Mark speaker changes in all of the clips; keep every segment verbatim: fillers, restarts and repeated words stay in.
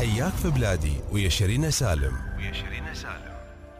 Speaker 1: حياك في بلادي ويا شيرين سالم ويا شيرين سالم.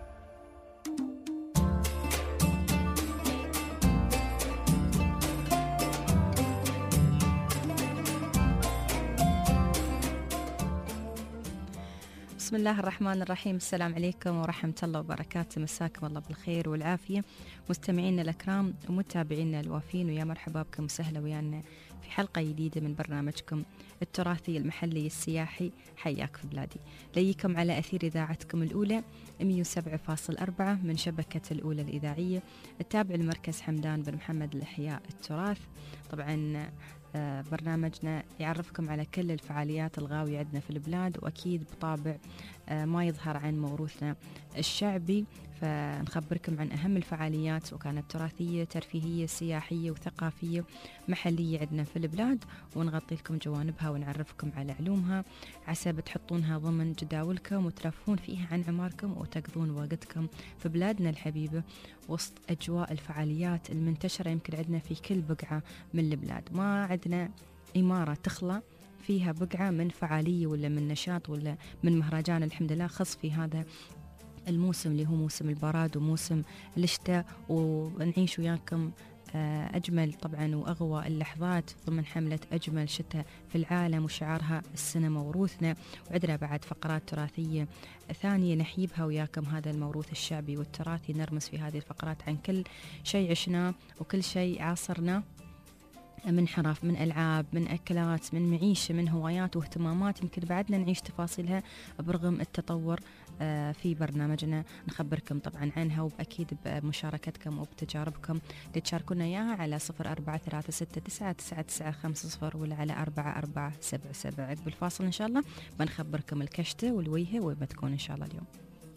Speaker 2: بسم الله الرحمن الرحيم. السلام عليكم ورحمة الله وبركاته. مساكم الله بالخير والعافية مستمعينا الأكرام ومتابعينا الوافين، ويا مرحبا بكم وسهلا ويانا في حلقة جديدة من برنامجكم التراثي المحلي السياحي حياك في بلادي. ليكم على أثير إذاعتكم الأولى مئة وسبعة فاصلة أربعة من شبكة الأولى الإذاعية التابع لمركز حمدان بن محمد لإحياء التراث. طبعا برنامجنا يعرفكم على كل الفعاليات الغاوية عندنا في البلاد، وأكيد بطابع ما يظهر عن موروثنا الشعبي، فنخبركم عن أهم الفعاليات وكانت تراثية ترفيهية سياحية وثقافية محلية عندنا في البلاد، ونغطي لكم جوانبها ونعرفكم على علومها عسى بتحطونها ضمن جداولكم وترفون فيها عن عماركم وتقضون وقتكم في بلادنا الحبيبة وسط أجواء الفعاليات المنتشرة يمكن عندنا في كل بقعة من البلاد. ما عندنا إمارة تخلى فيها بقعة من فعالية ولا من نشاط ولا من مهرجان الحمد لله خص في هذا الموسم اللي هو موسم البراد وموسم الشتاء، ونعيش وياكم أجمل طبعا وأغوى اللحظات ضمن حملة أجمل شتاء في العالم وشعارها السنة موروثنا. وعندنا بعد فقرات تراثية ثانية نحيبها وياكم هذا الموروث الشعبي والتراثي، نرمس في هذه الفقرات عن كل شيء عشناه وكل شيء عاصرناه من حرف من ألعاب من أكلات من معيشة من هوايات واهتمامات يمكن بعدنا نعيش تفاصيلها برغم التطور في برنامجنا. نخبركم طبعا عنها وبأكيد بمشاركتكم وبتجاربكم اللي تشاركونا إياها على صفر أربعة ثلاثة ستة تسعة تسعة تسعة خمسة صفر ولا على أربعة أربعة سبعة سبعة. عقب الفاصل إن شاء الله بنخبركم الكشتة والويهة وين بتكون إن شاء الله اليوم.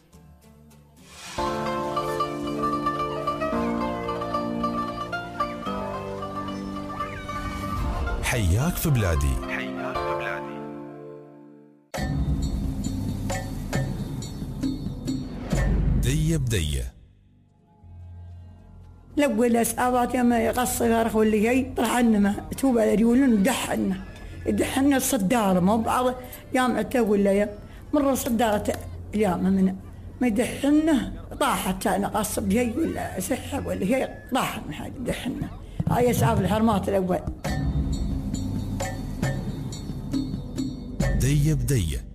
Speaker 1: حياك في بلادي. حياك في بلادي. دية بدية.
Speaker 3: الأول أسعارات يوم يقصر غرخ واللي جاي طلع عنا ما توب على ريولون دحنا دحنا الصدارة ما بعض يوم عتاب ولا يوم مرة صدارة اليوم من ما يدحنا طاحت أنا قصب جاي ولا سحب ولا جاي طاحت من حاجة دحنا. هاي أسعار الحرمات الأول.
Speaker 1: دية بدية.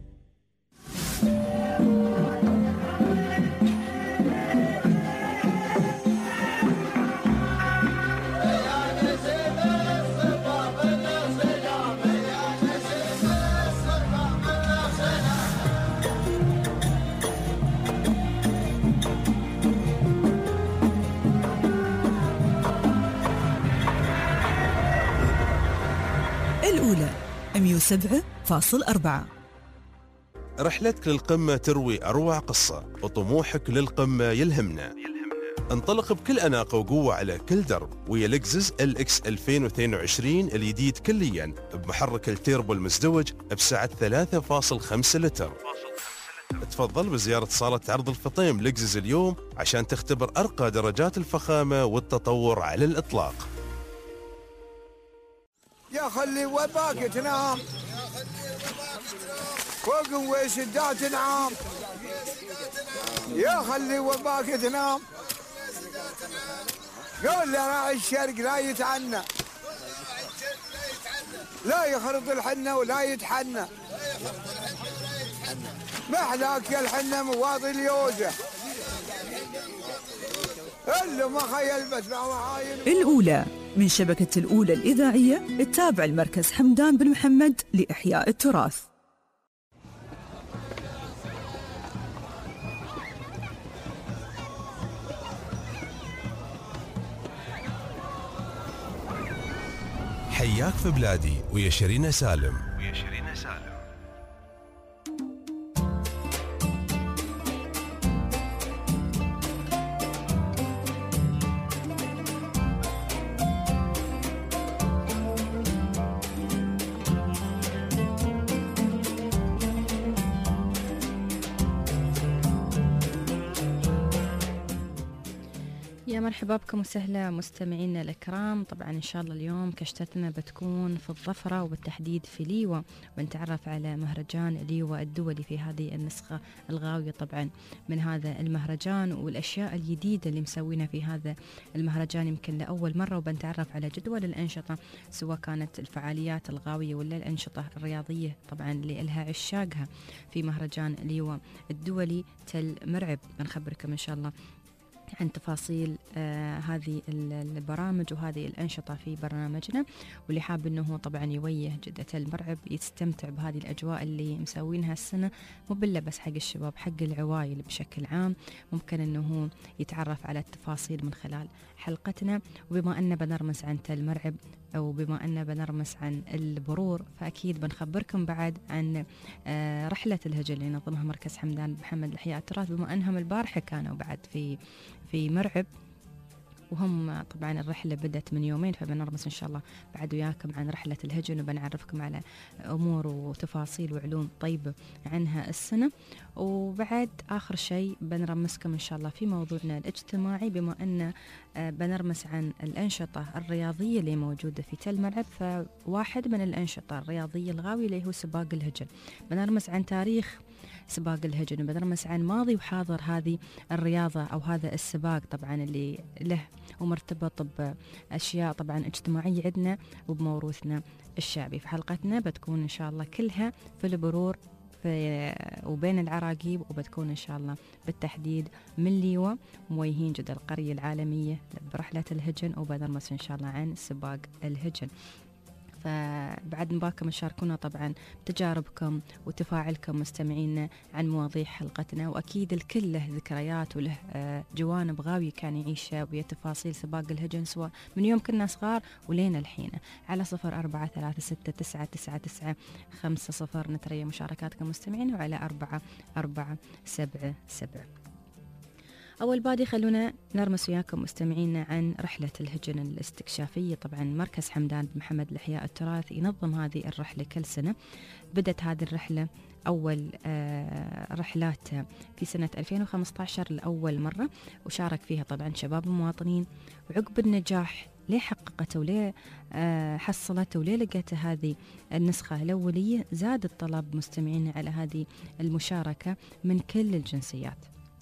Speaker 4: الأولى مئة وسبعة فاصلة أربعة.
Speaker 1: رحلتك للقمة تروي أروع قصة وطموحك للقمة يلهمنا. انطلق بكل أناقة وقوة على كل درب ويا لكزس ال إكس ألفين واثنين وعشرين الجديد كليا بمحرك التيربو المزدوج بسعة ثلاثة فاصلة خمسة لتر. تفضل بزيارة صالة عرض الفطيم لكزس اليوم عشان تختبر أرقى درجات الفخامة والتطور على الإطلاق.
Speaker 5: يا خلي وباك تنام فوق وشدات نعام يا خلي وباك تنام قول راعي الشرق لا يتعنى لا يخرط الحنة ولا يتحنى محلاك يا الحنة مواطي اليوزة اللي ما خيل بس معاين.
Speaker 4: الأولى من شبكة الأولى الإذاعية التابع لمركز حمدان بن محمد لإحياء التراث.
Speaker 1: حياك في بلادي ويا شيرين سالم ويا شيرين سالم.
Speaker 2: يا مرحبا بكم وسهلا مستمعينا الكرام. طبعا إن شاء الله اليوم كشتتنا بتكون في الظفرة وبالتحديد في ليوة، ونتعرف على مهرجان ليوة الدولي في هذه النسخة الغاوية طبعا من هذا المهرجان، والأشياء الجديدة اللي مسوينها في هذا المهرجان يمكن لأول مرة، وبنتعرف على جدول الأنشطة سواء كانت الفعاليات الغاوية ولا الأنشطة الرياضية طبعا اللي إلها عشاقها في مهرجان ليوة الدولي تل مرعب. بنخبركم إن شاء الله عن تفاصيل آه هذه البرامج وهذه الأنشطة في برنامجنا، واللي حاب أنه طبعا يوجه جدة المرعب يستمتع بهذه الأجواء اللي مسوينها السنة، مو بالله بس حق الشباب، حق العوائل بشكل عام. ممكن أنه يتعرف على التفاصيل من خلال حلقتنا. وبما أننا بنرمز عن تل مرعب أو بما أننا بنرمز عن البرور، فأكيد بنخبركم بعد عن آه رحلة الهجن اللي نظمها مركز حمدان بن محمد لإحياء التراث، بما أنهم البارحة كانوا بعد في في مرعب، وهم طبعا الرحلة بدأت من يومين، فبنرمز إن شاء الله بعد وياكم عن رحلة الهجن، وبنعرفكم على أمور وتفاصيل وعلوم طيبة عنها السنة. وبعد آخر شيء بنرمزكم إن شاء الله في موضوعنا الاجتماعي، بما أن بنرمز عن الأنشطة الرياضية اللي موجودة في تل مرعب، فواحد من الأنشطة الرياضية الغاوية اللي هو سباق الهجن. بنرمز عن تاريخ سباق الهجن، وبنرمز عن ماضي وحاضر هذه الرياضة أو هذا السباق طبعا اللي له ومرتبط بأشياء طبعا اجتماعية عندنا وبموروثنا الشعبي. في حلقتنا بتكون إن شاء الله كلها في البرور في وبين العراقيب، وبتكون إن شاء الله بالتحديد من ليوة موجهين جدة القرية العالمية برحلة الهجن، وبنرمز إن شاء الله عن سباق الهجن. فبعد نباكم تشاركونا طبعا تجاربكم وتفاعلكم مستمعينا عن مواضيع حلقتنا، وأكيد الكل له ذكريات وله جوانب غاوية كان يعيشها ويا تفاصيل سباق الهجن سواء من يوم كنا صغار ولين الحين. على صفر أربعة ثلاثة ستة تسعة تسعة تسعة خمسة صفر نتريا مشاركاتكم مستمعين، وعلى أربعة أربعة سبعة سبعة. أول بادي خلونا نرمس وياكم مستمعينا عن رحلة الهجن الاستكشافية. طبعا مركز حمدان بن محمد لإحياء التراث ينظم هذه الرحلة كل سنة. بدت هذه الرحلة أول آه رحلات في سنة ألفين وخمسة عشر لأول مرة، وشارك فيها طبعا شباب مواطنين، وعقب النجاح ليه حققته وليه آه حصلته وليه لقيته هذه النسخة الأولية، زاد الطلب مستمعينا على هذه المشاركة من كل الجنسيات،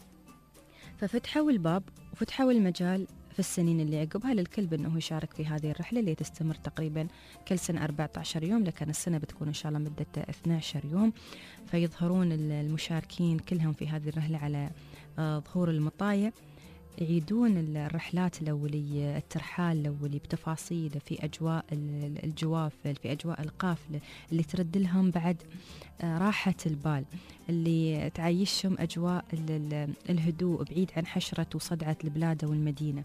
Speaker 2: ففتحوا الباب وفتحوا المجال في السنين اللي عقبها للكل بأنه يشارك في هذه الرحلة اللي تستمر تقريبا كل سنة أربعة عشر يوم، لكن السنة بتكون إن شاء الله مدتها اثني عشر يوم. فيظهرون المشاركين كلهم في هذه الرحلة على ظهور المطايا، يعيدون الرحلات الأولية، الترحال الأولي بتفاصيله في أجواء الجوافل، في أجواء القافلة اللي ترد لهم بعد راحة البال، اللي تعيشهم أجواء الهدوء بعيد عن حشرة وصدعة البلاد والمدينة.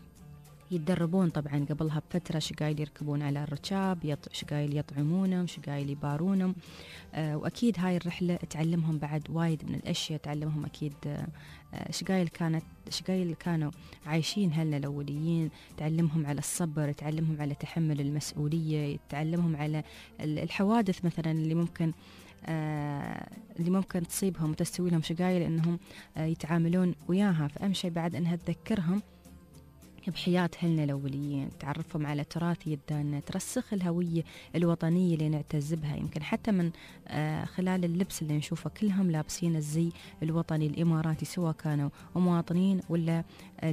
Speaker 2: يتدربون طبعا قبلها بفترة شقايل يركبون على الركاب، شقايل يطعمونهم، شقايل يبارونهم. آه وأكيد هاي الرحلة تعلمهم بعد وايد من الأشياء، تعلمهم أكيد آه شقايل كانت شقايل كانوا عايشين هلنا الأوليين، تعلمهم على الصبر، تعلمهم على تحمل المسؤولية، تعلمهم على الحوادث مثلا اللي ممكن آه اللي ممكن تصيبهم وتستوي لهم شقايل إنهم آه يتعاملون وياها. فأهم شيء بعد أنها تذكرهم بحياة هلنا الأوليين، تعرفهم على تراث يدانا، ترسخ الهوية الوطنية اللي نعتز بها. يمكن حتى من آه خلال اللبس اللي نشوفه كلهم لابسين الزي الوطني الإماراتي، سواء كانوا مواطنين ولا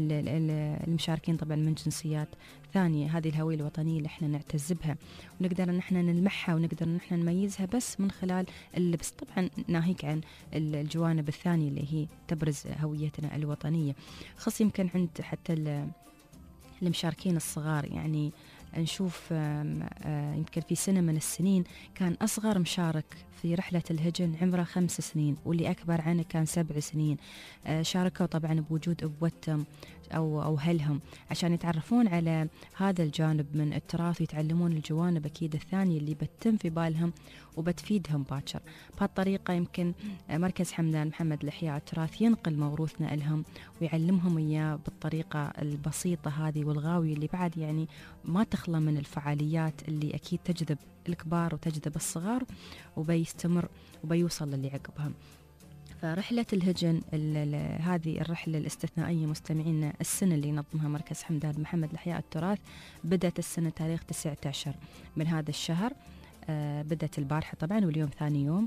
Speaker 2: المشاركين طبعا من جنسيات ثانية. هذه الهوية الوطنية اللي احنا نعتز بها ونقدر ان احنا نلمحها ونقدر ان احنا نميزها بس من خلال اللبس، طبعا ناهيك عن الجوانب الثانية اللي هي تبرز هويتنا الوطنية. خص يمكن عند حتى المشاركين الصغار، يعني نشوف يمكن في سنة من السنين كان أصغر مشارك في رحلة الهجن عمره خمس سنين، واللي أكبر عنه كان سبع سنين. شاركوا طبعا بوجود أبوتهم أو أو أهلهم عشان يتعرفون على هذا الجانب من التراث، ويتعلمون الجوانب أكيد الثانية اللي بتتم في بالهم وبتفيدهم باكر. بهالطريقة يمكن مركز حمدان محمد لإحياء التراث ينقل موروثنا لهم ويعلمهم إياه بالطريقة البسيطة هذه والغاوية اللي بعد يعني ما تخلى من الفعاليات اللي أكيد تجذب الكبار وتجذب الصغار وبيستمر وبيوصل للي عقبهم. فرحلة الهجن هذه الرحلة الاستثنائية مستمعينا السنة اللي ينظمها مركز حمدان بن محمد لإحياء التراث بدأت السنة تاريخ تسعة عشر من هذا الشهر. آه بدأت البارحة طبعا، واليوم ثاني يوم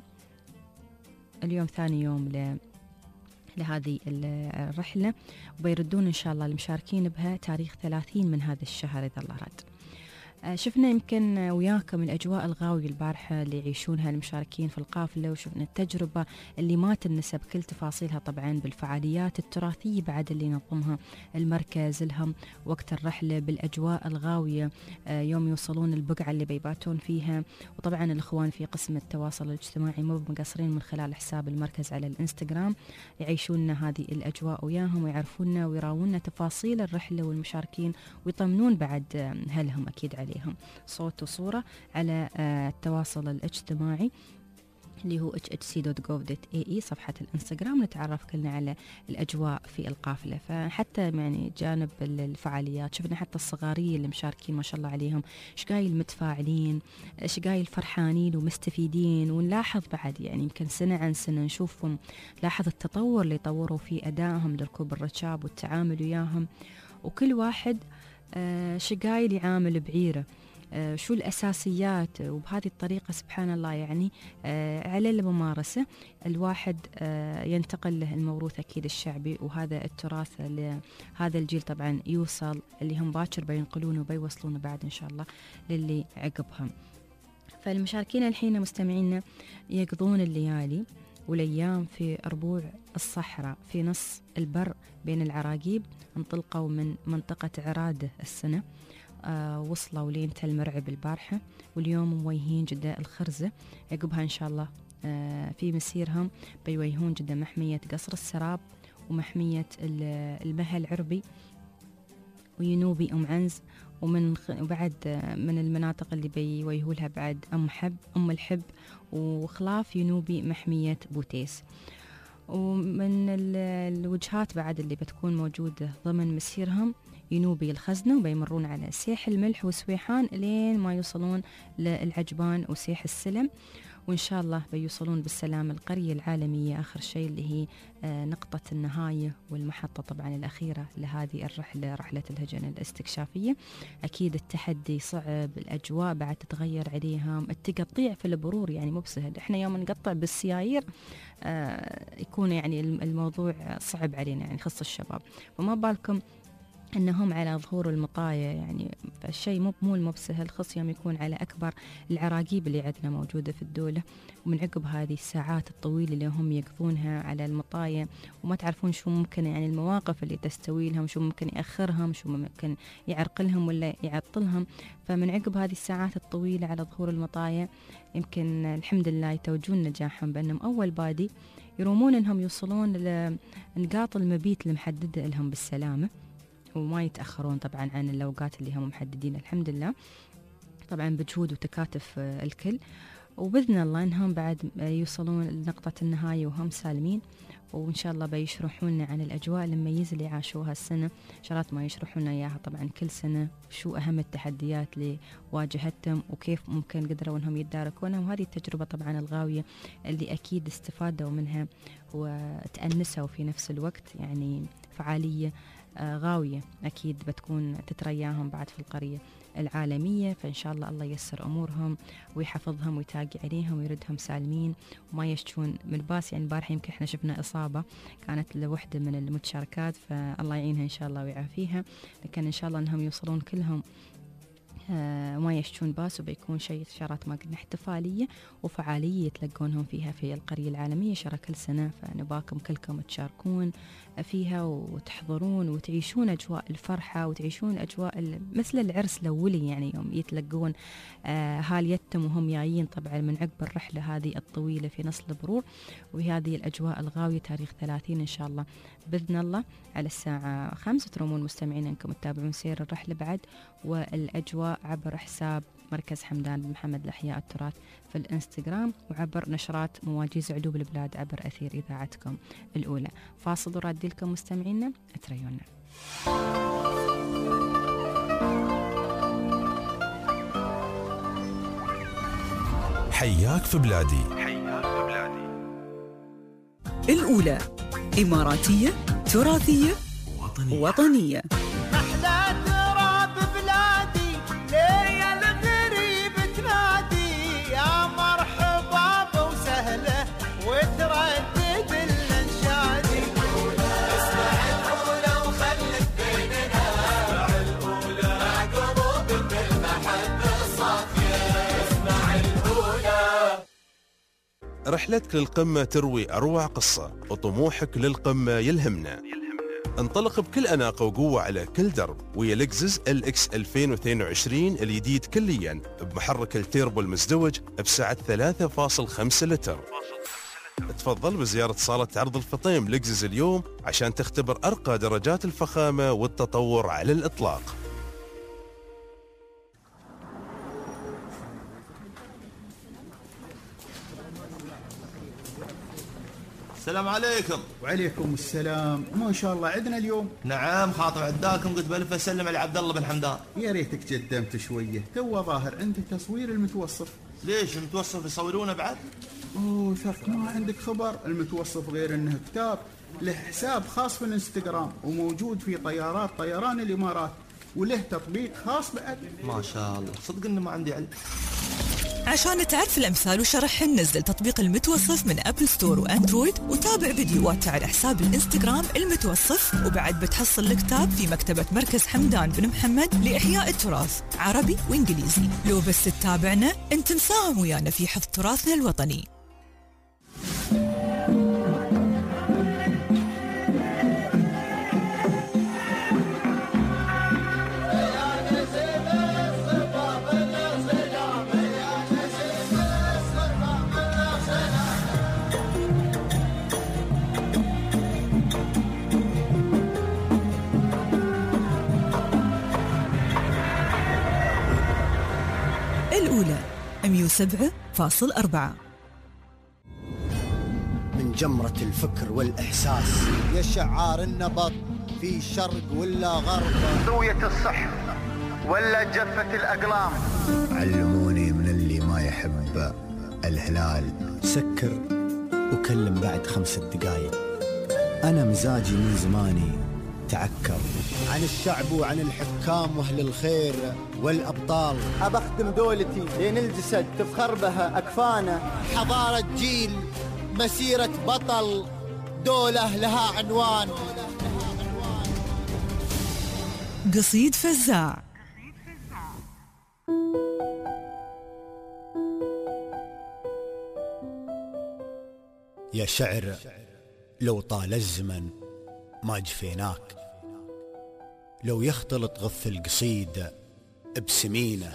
Speaker 2: اليوم ثاني يوم ل لهذه الرحلة، وبيردون إن شاء الله المشاركين بها تاريخ ثلاثين من هذا الشهر إذا الله راد. شفنا يمكن وياكم الأجواء الغاوية البارحة اللي يعيشونها المشاركين في القافلة، وشفنا التجربة اللي ما تنسى بكل تفاصيلها طبعا بالفعاليات التراثية بعد اللي ينظمها المركز لهم وقت الرحلة، بالأجواء الغاوية يوم يوصلون البقعة اللي بيباتون فيها. وطبعا الأخوان في قسم التواصل الاجتماعي مو مقصرين من خلال حساب المركز على الانستغرام يعيشون هذه الأجواء وياهم ويعرفونا ويراونا تفاصيل الرحلة والمشاركين، ويطمنون بعد هلهم أكيد عليه صوت وصورة على التواصل الاجتماعي اللي هو إتش إتش سي دوت جوف دوت إيه إي صفحة الانستغرام، نتعرف كلنا على الأجواء في القافلة. فحتى يعني جانب الفعاليات شفنا حتى الصغارية اللي مشاركين ما شاء الله عليهم شقايل متفاعلين، شقايل فرحانين ومستفيدين. ونلاحظ بعد يعني يمكن سنة عن سنة نشوفهم، لاحظ التطور اللي طوروا في أدائهم لركوب الركاب والتعامل وياهم، وكل واحد شقايل يعامل بعيره شو الأساسيات، وبهذه الطريقة سبحان الله يعني على الممارسة الواحد ينتقل له الموروث أكيد الشعبي، وهذا التراث لهذا الجيل طبعا يوصل اللي هم باكر بينقلونه وبيوصلونه بعد إن شاء الله للي عقبهم. فالمشاركين الحين مستمعينا يقضون الليالي والأيام في ربوع الصحراء في نص البر بين العراقيب. انطلقوا من منطقة عرادة السنة، آه وصلوا لين تل مرعب البارحة، واليوم مويهين جدة الخرزة. عقبها إن شاء الله آه في مسيرهم بيويهون جدة محمية قصر السراب ومحمية المهل عربي وينوبي أم عنز، ومن وبعد من المناطق اللي بيويهوا لها بعد أم حب أم الحب وخلاف ينوبي محمية بوتيس. ومن الوجهات بعد اللي بتكون موجودة ضمن مسيرهم ينوبي الخزنة، وبيمرون على سيح الملح وسويحان لين ما يوصلون للعجبان وسيح السلم، وإن شاء الله بيوصلون بالسلام القرية العالمية آخر شيء اللي هي نقطة النهاية والمحطة طبعا الأخيرة لهذه الرحلة، رحلة الهجن الاستكشافية. أكيد التحدي صعب، الأجواء بعد تتغير عليهم، التقطيع في البرور يعني مو بسهل. إحنا يوم نقطع بالسيايير آه يكون يعني الموضوع صعب علينا يعني خص الشباب، فما بالكم أنهم على ظهور المطايا يعني فالشيء مو مو مو بسهل، خص يوم يكون على أكبر العراقيب اللي عندنا موجودة في الدولة. ومن عقب هذه الساعات الطويلة اللي هم يقضونها على المطايا وما تعرفون شو ممكن يعني المواقف اللي تستوي لهم، شو ممكن يأخرهم، شو ممكن يعرقلهم ولا يعطلهم. فمن عقب هذه الساعات الطويلة على ظهور المطايا يمكن الحمد لله يتوجون نجاحهم بأنهم أول بادي يرومون أنهم يوصلون لنقاط المبيت المحددة لهم بالسلامة، وما يتأخرون طبعا عن الأوقات اللي هم محددين الحمد لله، طبعا بجهود وتكاتف الكل. وبإذن الله أنهم بعد يوصلون لنقطة النهاية وهم سالمين، وإن شاء الله بيشرحون لنا عن الأجواء المميزة اللي عاشوها السنة، شرط ما يشرحون لنا إياها طبعا كل سنة، شو أهم التحديات اللي واجهتهم وكيف ممكن قدروا أنهم يتداركونها. وهذه التجربة طبعا الغاوية اللي أكيد استفادوا منها وتأنسوا في نفس الوقت، يعني فعالية غاوية أكيد بتكون تترياهم بعد في القرية العالمية. فإن شاء الله الله ييسر أمورهم ويحفظهم ويتاقي عليهم ويردهم سالمين وما يشتون من الباس. يعني البارحة يمكن احنا شفنا إصابة كانت لوحدة من المتشاركات، فالله يعينها إن شاء الله ويعافيها، لكن إن شاء الله أنهم يوصلون كلهم آه ما يشتون باس، وبيكون شيء شرط ما قلنا احتفالية وفعالية يتلقونهم فيها في القرية العالمية شرى كل سنة. فنباكم كلكم تشاركون فيها وتحضرون وتعيشون أجواء الفرحة وتعيشون أجواء مثل العرس الأولي، يعني يوم يتلقون آه هال يتم وهم جايين طبعا من عقب الرحلة هذه الطويلة في نص البرور، وهذه الأجواء الغاوية تاريخ ثلاثين إن شاء الله بإذن الله على الساعة خمسة. ترومون مستمعين أنكم تتابعون سير الرحلة بعد والأجواء عبر حساب مركز حمدان بن محمد لإحياء التراث في الانستغرام، وعبر نشرات مواجيز علوب البلاد عبر أثير إذاعتكم الأولى. فاصل ورادي لكم مستمعينا، اتريونا.
Speaker 1: حياك في بلادي.
Speaker 4: الأولى إماراتية تراثية وطنية, وطنية.
Speaker 6: أحلى تراب بلادي ليا الغريب تنادي يا مرحبا وسهلة وتردد الانشادي. اسمع الأولى وخلك بيننا، اسمع الأولى مع قلوب بالمحبة الصافية. اسمع الأولى.
Speaker 1: رحلتك للقمة تروي أروع قصة وطموحك للقمة يلهمنا. انطلق بكل أناقة وقوة على كل درب ويا لكزس ال إكس ألفين واثنين وعشرين الجديد كليا بمحرك التيربو المزدوج بسعة ثلاثة فاصلة خمسة لتر. تفضل بزيارة صالة عرض الفطيم لكزس اليوم عشان تختبر أرقى درجات الفخامة والتطور على الإطلاق.
Speaker 7: السلام عليكم.
Speaker 8: وعليكم السلام. ما شاء الله عندنا اليوم.
Speaker 7: نعم خاطر عداكم، قلت بلف اسلم على عبد الله بن حمدان.
Speaker 8: يا ريتك قدمت شويه، تو ظاهر عنده تصوير المتوصف.
Speaker 7: ليش المتوصف يصورونه بعد؟
Speaker 8: اوه شرط ما عندك خبر، المتوصف غير انه كتاب له حساب خاص في الانستغرام وموجود في طيارات طيران الامارات وله تطبيق خاص بعد.
Speaker 7: ما شاء الله، صدق انه ما عندي علم.
Speaker 4: عشان تعرف الأمثال وشرحهن نزل تطبيق المتوصف من أبل ستور وأندرويد وتابع فيديوهات على حساب الإنستغرام المتوصف. وبعد بتحصل الكتاب في مكتبة مركز حمدان بن محمد لإحياء التراث عربي وإنجليزي. لو بس تتابعنا أنت مساهم ويانا في حفظ تراثنا الوطني. الأولى مئة وسبعة فاصلة أربعة.
Speaker 9: من جمرة الفكر والإحساس يا شعار النبض في شرق ولا غرب،
Speaker 10: ذوية الصح ولا جفة الأقلام.
Speaker 9: علموني من اللي ما يحب الهلال سكر وكلم بعد خمس دقايق. أنا مزاجي من زماني تعكر عن الشعب وعن الحكام واهل الخير والأبطال.
Speaker 10: أبختم دولتي لين الجسد تفخر بها أكفانا.
Speaker 9: حضارة جيل، مسيرة بطل، دولة لها عنوان.
Speaker 4: قصيد فزاع.
Speaker 9: يا شعر لو طال الزمن ما جفيناك، لو يختلط غث القصيد بسمينه.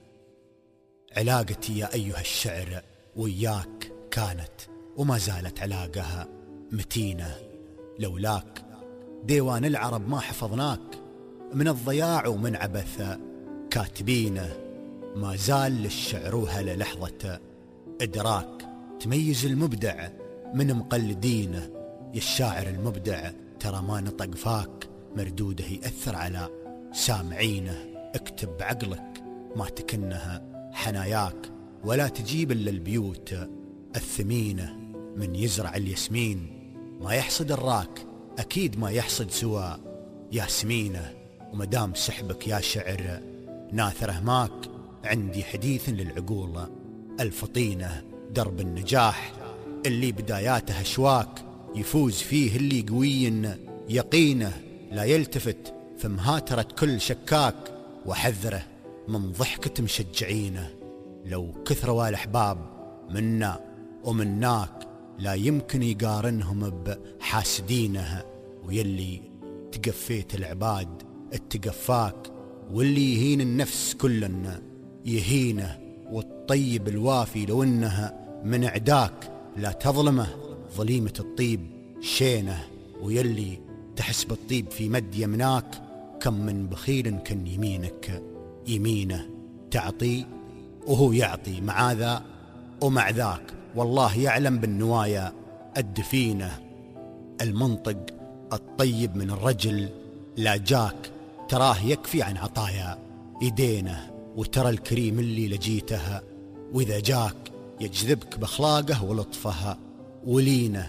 Speaker 9: علاقتي يا أيها الشعر وياك كانت وما زالت علاقها متينة. لولاك ديوان العرب ما حفظناك، من الضياع ومن عبث كاتبينه. ما زال للشعر وهل لحظة إدراك، تميز المبدع من مقلدينه. يا الشاعر المبدع ترى ما نطق فاك، مردوده يأثر على سامعينه. اكتب بعقلك ما تكنها حناياك، ولا تجيب إلا البيوت الثمينة. من يزرع الياسمين ما يحصد الراك، أكيد ما يحصد سوى ياسمينه. ومدام سحبك يا شعر ناثره ماك، عندي حديث للعقول الفطينة. درب النجاح اللي بداياته أشواك، يفوز فيه اللي قوي يقينه. لا يلتفت في مهاترة كل شكاك، وحذره من ضحكة مشجعينه. لو كثروا الأحباب منا ومناك، لا يمكن يقارنهم بحاسدينه. ويلي تقفيت العباد اتقفاك، واللي يهين النفس كلنا يهينه. والطيب الوافي لو انها من عداك، لا تظلمه ظليمة الطيب شينه. ويلي تحس بالطيب في مد يمناك، كم من بخيل كان يمينك يمينه. تعطي وهو يعطي مع ذا ومع ذاك، والله يعلم بالنوايا الدفينة. المنطق الطيب من الرجل لا جاك، تراه يكفي عن عطايا يدينه. وترى الكريم اللي لجيتها، وإذا جاك يجذبك بأخلاقه ولطفها ولينه.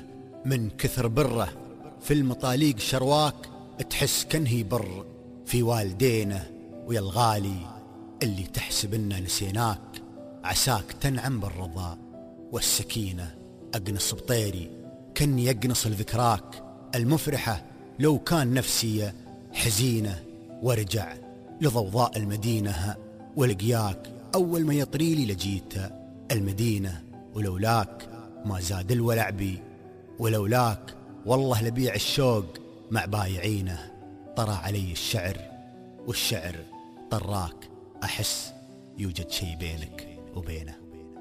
Speaker 9: من كثر بره في المطاليق شرواك تحس كنهي بر في والدينه. ويا الغالي اللي تحسب إننا نسيناك عساك تنعم بالرضا والسكينة. أقنص بطيري كني أقنص لذكراك المفرحة لو كان نفسي حزينة، وارجع لضوضاء المدينة ولقياك أول ما يطريلي لجيت المدينة. ولولاك ما زاد الولع بي، ولولاك والله لبيع الشوق مع بايعينه. طرى علي الشعر والشعر طراك، أحس يوجد شيء بينك وبينه.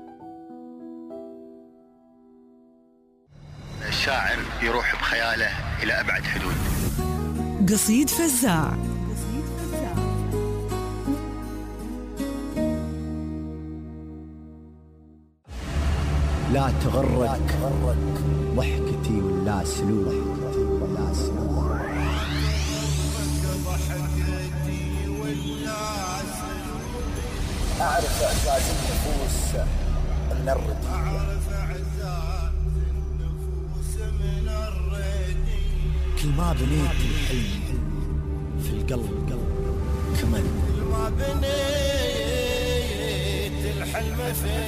Speaker 11: الشاعر يروح بخياله إلى أبعد حدود.
Speaker 4: قصيد فزاع.
Speaker 9: لا تغرك ضحكتي ولا سلوك، أعرف إعزاز النفوس من الردية، كل ما بنيت الحلم في القلب كمل، كل ما بنيت الحلم في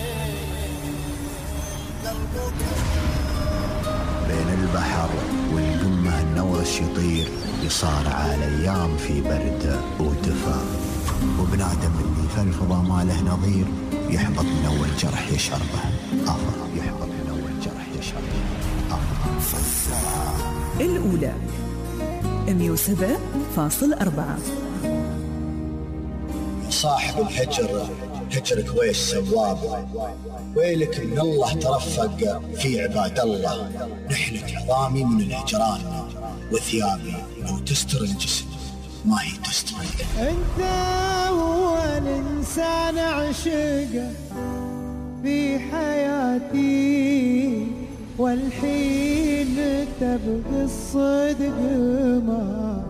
Speaker 9: قلبك. بين البحر والقمة النورش يطير، يصارع الأيام في برد ودفا، وبنادم اللي في الفضا ما له نظير، يحبط من أول جرح يشربه آخر، يحبط من أول جرح يشربه آخر.
Speaker 4: الأولى مية وسبعة فاصلة أربعة.
Speaker 9: صاحب الهجر هجرك ويش سواب، ويلك من الله ترفق في عباد الله. نحلك عظامي من الهجران، وثيابي لو تستر الجسم ما هي تستر.
Speaker 6: انت هو الانسان عشقه في حياتي، والحين تبغي الصدق ما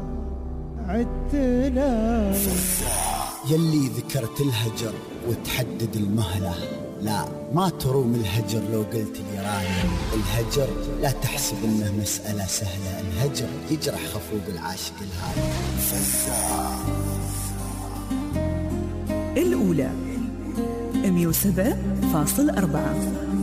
Speaker 6: عدتنا.
Speaker 9: يلي ذكرت الهجر وتحدد المهلة، لا ما تروم الهجر لو قلت لي رايح. الهجر لا تحسب انه مسألة سهلة، الهجر يجرح خفوق العاشق الهادي.
Speaker 4: الأولى مية وسبعة فاصلة أربعة.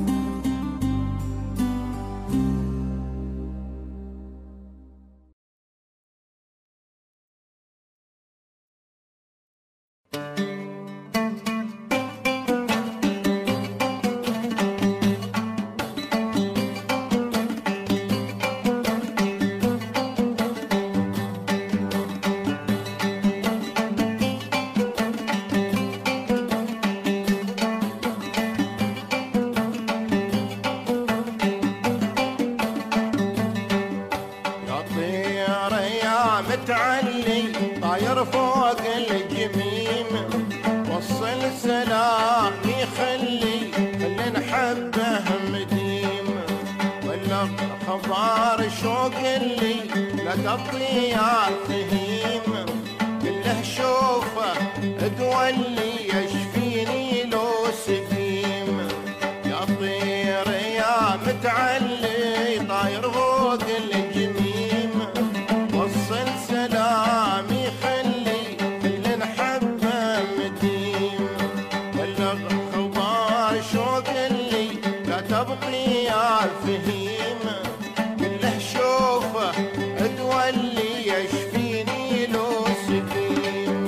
Speaker 6: متعلي طاير فوق الجميم، وصل سلامي خلي خلي نحبه مديم، ولا خبار شوق اللي لا تطيع الفهيم، كله شوفه ادولي يشفيني لو سقيم. يا طير يا متعلي طاير فوق الجميم، وصل سلامي خلي خلي نحبه مديم، بلغ خبار شوق اللي لا تبقي الفهيم، كله شوفه ادولي يشفيني لو سقيم.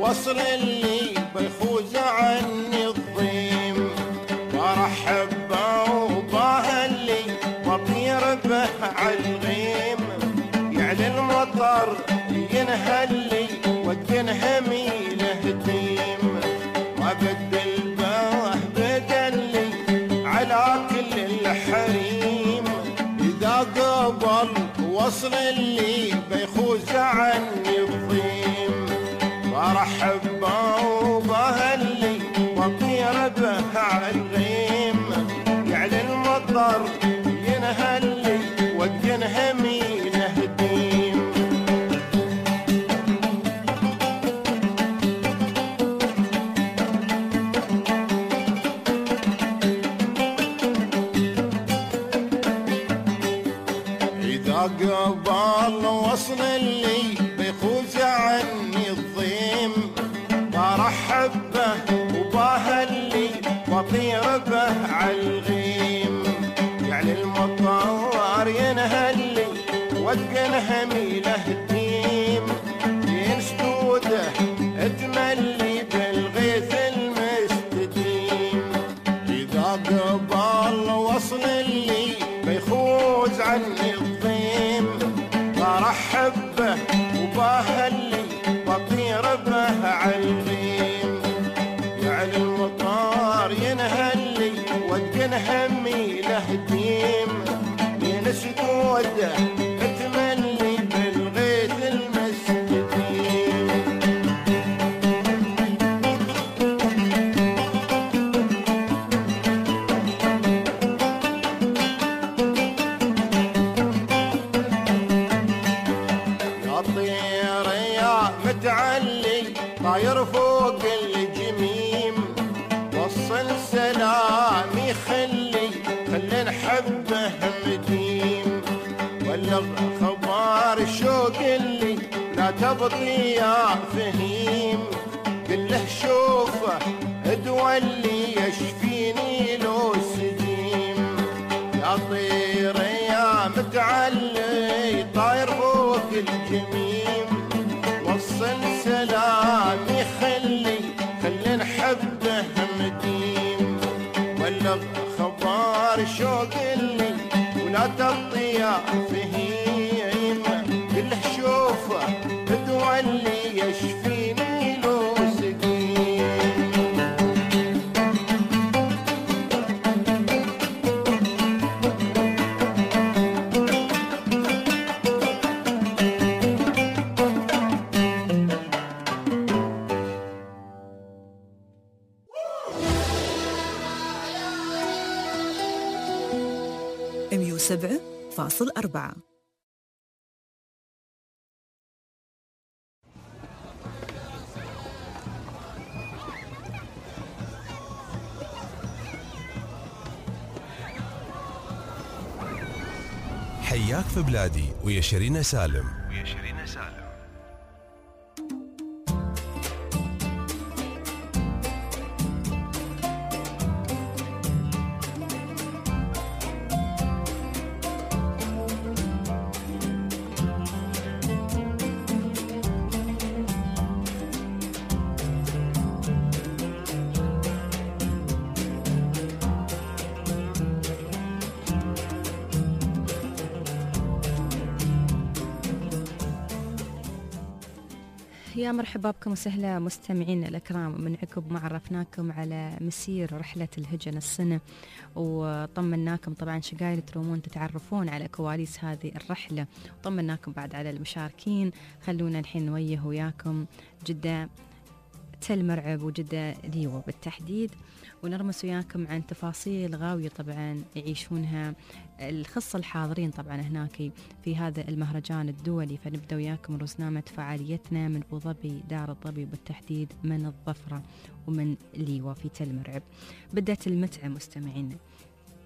Speaker 6: وصل اللي بيفوز عني الضيم وارحب بوباه اللي بطير به عالغيم يعني المطر ينهلي والدنهمي لهديم وابدل باه بدلي على كل الحريم اذا قبل وصل اللي بيخوز عني الضيم وارحب بوباه اللي وطير به عالغيم يعني المطر ينهلي والدنهمي لهديم إذا قبل وصل اللي بيخوز عني الضيم برحب به وباه اللي بطير به عالغيم يعني المطار ينهلي والدنهمي لهديم ينسدوده تملي بالغيث المستديم إذا قبل وصل اللي بيخوز عني الضيم برحب به وباه اللي بطير به عالغيم يعني المطار ينهلي والدنهمي لهديم ينسدوده تملي بالغيث المستديم يا طير يا متعلي طاير فوق الجميم وصل سلامي خلي خلي نحبه مديم بلغ خبر الشوق اللي لا تبطي يا فهيم قل له شوفه ادوى اللي يشفيني لو سديم يا طير يا متعلي طاير فوق الجميم وصل سلامي خلي خلي نحبه مديم بلغ خبر الشوق اللي ولا تبطي يا فهيم قل له شوفه ادوى اللي يشفيني لو سقيم
Speaker 4: مية وسبعة فاصل أربعة.
Speaker 1: حياك في بلادي ويا شيرين سالم ويا شيرين سالم.
Speaker 2: يا مرحبا بكم وسهلا مستمعين الأكرام. من عقب ما عرفناكم على مسير رحلة الهجن السنة وطمناكم طبعا شقايل ترومون تتعرفون على كواليس هذه الرحلة، وطمناكم بعد على المشاركين. خلونا الحين نويه وياكم جدة تل مرعب وجدة ليوة بالتحديد، ونرمس وياكم عن تفاصيل غاوية طبعا يعيشونها الخص الحاضرين طبعا هناك في هذا المهرجان الدولي. فنبدأ وياكم رزنامة فعاليتنا من أبو ظبي دار الظبي بالتحديد من الظفرة ومن ليوة في تل مرعب. بدأت المتعة مستمعين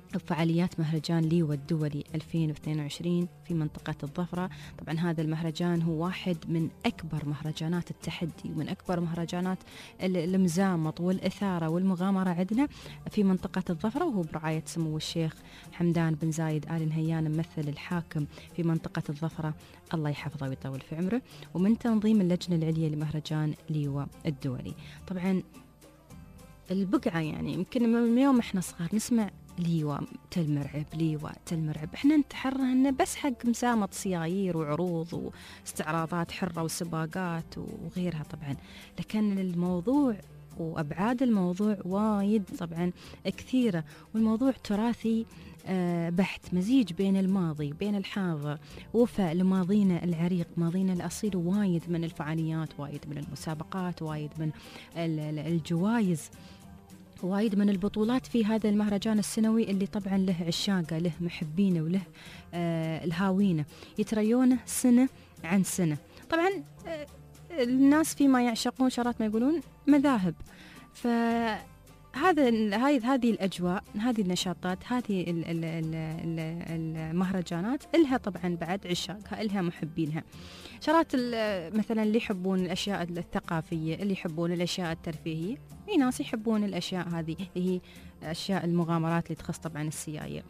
Speaker 2: فعاليات مهرجان ليوا الدولي ألفين واثنين وعشرين في منطقة الظفرة. طبعا هذا المهرجان هو واحد من أكبر مهرجانات التحدي ومن أكبر مهرجانات المزامط والإثارة والمغامرة عندنا في منطقة الظفرة، وهو برعاية سمو الشيخ حمدان بن زايد آل نهيان ممثل الحاكم في منطقة الظفرة الله يحفظه ويطول في عمره، ومن تنظيم اللجنة العليا لمهرجان ليوا الدولي. طبعا البقعة يعني يمكن من يوم احنا صغار نسمع ليوا تل مرعب، ليوا تل مرعب، احنا نتحرى انه بس حق مسامط سيايير وعروض واستعراضات حرة وسباقات وغيرها طبعا، لكن الموضوع وأبعاد الموضوع وايد طبعا كثيرة، والموضوع تراثي بحت، مزيج بين الماضي بين الحاضر، وفاء لماضينا العريق ماضينا الأصيل، وايد من الفعاليات، وايد من المسابقات، وايد من الجوائز، وايد من البطولات في هذا المهرجان السنوي اللي طبعا له عشاقه، له محبينه، وله آه الهاوينه يتريونه سنة عن سنة. طبعا آه الناس فيما يعشقون شرات ما يقولون مذاهب، فهذا هذه هذه الأجواء، هذه النشاطات، هذه المهرجانات إلها طبعا بعد عشاقها، إلها محبينها. شرات مثلا اللي يحبون الأشياء الثقافية، اللي يحبون الأشياء الترفيهية، في ناس يحبون الأشياء هذه اللي هي أشياء المغامرات اللي تخص طبعا السيايير.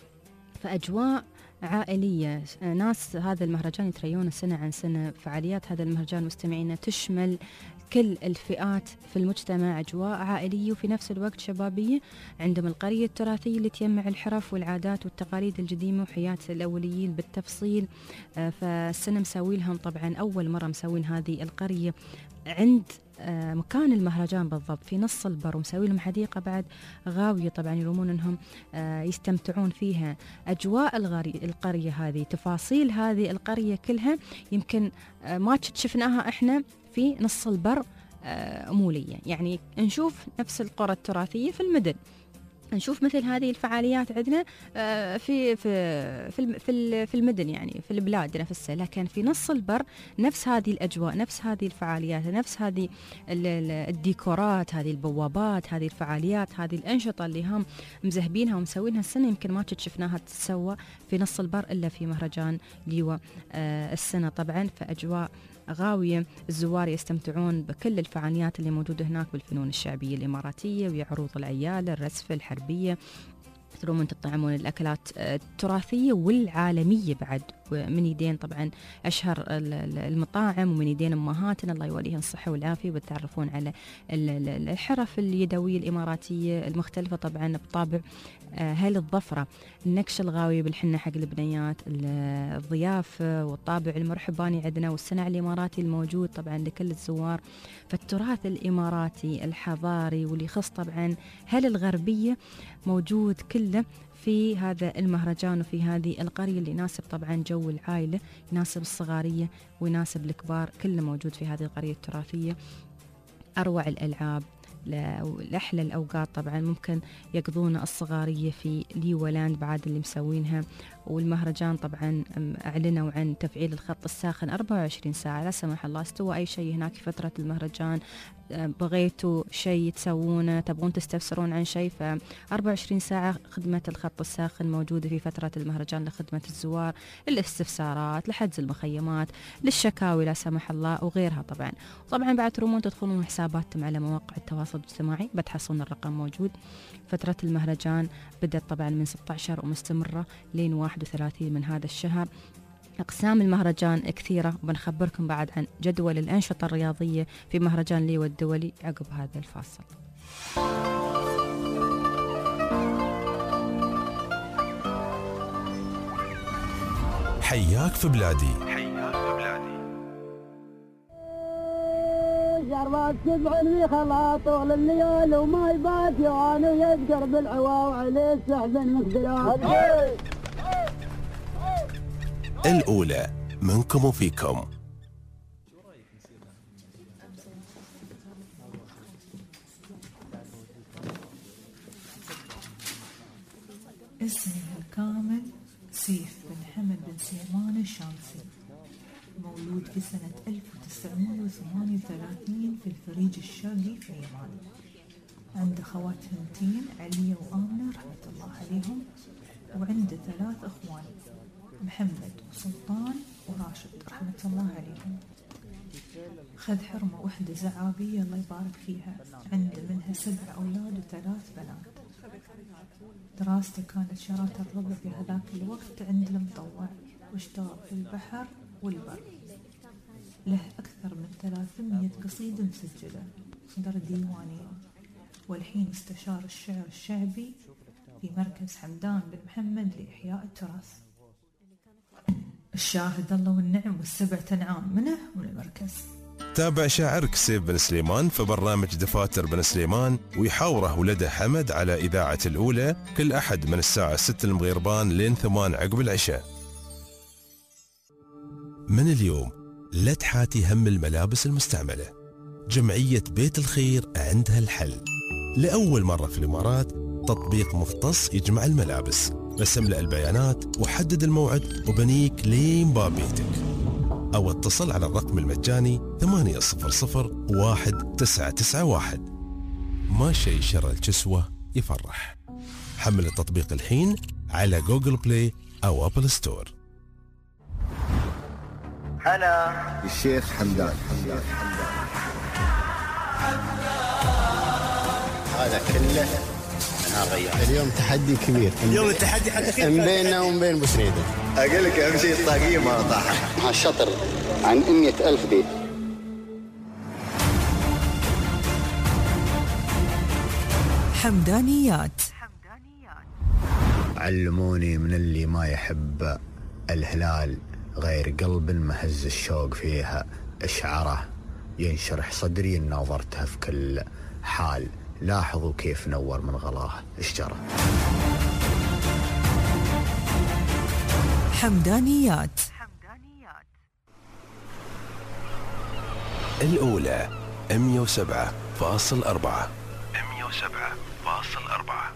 Speaker 2: فأجواء عائلية، ناس هذا المهرجان يتريون سنة عن سنة. فعاليات هذا المهرجان مستمعينا تشمل كل الفئات في المجتمع، أجواء عائلية وفي نفس الوقت شبابية. عندهم القرية التراثية اللي تجمع الحرف والعادات والتقاليد القديمة وحياة الأوليين بالتفصيل. فالسنة مسوي لهم طبعا أول مرة مسوين هذه القرية عند مكان المهرجان بالضبط في نص البر، ومسوي لهم حديقة بعد غاوية طبعا يرومون انهم يستمتعون فيها. اجواء القرية هذه، تفاصيل هذه القرية كلها يمكن ما شفناها احنا في نص البر مولية، يعني نشوف نفس القرى التراثية في المدن، نشوف مثل هذه الفعاليات عندنا في في في في المدن، يعني في البلاد نفسها، لكن في نص البر نفس هذه الأجواء، نفس هذه الفعاليات، نفس هذه الديكورات، هذه البوابات، هذه الفعاليات، هذه الأنشطة اللي هم مزهبينها ومسوينها السنة يمكن ما شفناها تتسوى في نص البر إلا في مهرجان ليوا السنة طبعا. فأجواء غاوية، الزوار يستمتعون بكل الفعاليات اللي موجودة هناك بالفنون الشعبية الإماراتية، ويعروض العيال، الرسف، الحربية، ترومون تطعمون الأكلات التراثية والعالمية بعد من يدين طبعا أشهر المطاعم ومن يدين أمهاتنا الله يوليهم الصحة والعافية، وتعرفون على الحرف اليدوية الإماراتية المختلفة طبعا بطابع أهل الظفرة، النكش الغاوي بالحنة حق البنيات، الضيافة والطابع المرحباني عندنا، والصنع الإماراتي الموجود طبعا لكل الزوار. فالتراث الإماراتي الحضاري واللي يخص طبعا هل الغربية موجود كله في هذا المهرجان وفي هذه القرية اللي يناسب طبعا جو العائلة، يناسب الصغارية ويناسب الكبار، كله موجود في هذه القرية التراثية. أروع الألعاب، لأحلى الأوقات طبعا ممكن يقضون الصغارية في ليولاند بعد اللي مسوينها. والمهرجان طبعا أعلنوا عن تفعيل الخط الساخن أربعة وعشرين ساعة، لا سمح الله استوى أي شيء هناك في فترة المهرجان، بغيتوا شيء تسوونه، تبغون تستفسرون عن شيء، ف أربعة وعشرين ساعة خدمة الخط الساخن موجودة في فترة المهرجان لخدمة الزوار، للاستفسارات، لحجز المخيمات، للشكاوي لا سمح الله وغيرها طبعا. طبعا بعد ترومون تدخلون حساباتكم على مواقع التواصل الاجتماعي بتحصلون الرقم موجود. فترة المهرجان بدأت طبعا من ستة عشر ومستمرة لين واحد وثلاثين من هذا الشهر. أقسام المهرجان كثيرة، وبنخبركم بعد عن جدول الأنشطة الرياضية في مهرجان ليوا الدولي عقب هذا الفاصل.
Speaker 1: حياك في بلادي.
Speaker 12: جربت سبعين خلا طول الليل وما يبات يوان ويذكر بالعوا وعليه السحب المقدرات.
Speaker 1: الأولى منكم وفيكم.
Speaker 13: اسمي الكامل سيف بن حمد بن سليمان الشامسي، مولود في سنة ألف وتسعمائة وثمانية وثلاثين في الفريج الشرقي في اليمن. عند خوات هنتين علية وآمنة رحمة الله عليهم، وعنده ثلاث أخوان، محمد وسلطان وراشد رحمة الله عليهم. خذ حرمة وحدة زعابية الله يبارك فيها، عنده منها سبع أولاد وثلاث بنات. دراسته كانت شراكة الربع في هذاك الوقت عند المطوع، واشتغل في البحر والبر. له أكثر من ثلاثمية قصيدة مسجلة، صدر ديوانية، والحين استشار الشعر الشعبي في مركز حمدان بن محمد لإحياء التراث. الشاهد الله والنعم والسبع تنعام منه من المركز.
Speaker 1: تابع شاعرك سيف بن سليمان في برنامج دفاتر بن سليمان، ويحاوره ولده حمد على إذاعة الأولى كل أحد من الساعة ستة المغيربان لين ثمان عقب العشاء. من اليوم لا تحاتي هم الملابس المستعملة، جمعية بيت الخير عندها الحل. لأول مرة في الإمارات تطبيق مختص يجمع الملابس، بس املأ البيانات وحدد الموعد وبنيك لين باب بيتك، أو اتصل على الرقم المجاني ثمانية صفر صفر واحد تسعة تسعة واحد. ما شيء شر الكسوة يفرح. حمل التطبيق الحين على جوجل بلاي أو أبل ستور.
Speaker 10: أنا الشيخ حمدان. حمدان
Speaker 9: هذا كله أنا غير. اليوم تحدي كبير.
Speaker 14: اليوم التحدي حدك
Speaker 9: من بيننا ومن بين بوسنيدة.
Speaker 10: أقول لك أهم شيء الطاقية ما طاحت.
Speaker 9: هالشطر عن مئة ألف بيت.
Speaker 4: حمدانيات.
Speaker 9: علموني من اللي ما يحب الهلال غير قلب مهز الشوق فيها اشعره، ينشرح صدري إن نظرتها في كل حال. لاحظوا كيف نور من غلاه اشجره.
Speaker 4: حمدانيات.
Speaker 1: الأولى مئة وسبعة فاصل أربعة. مئة وسبعة فاصل أربعة.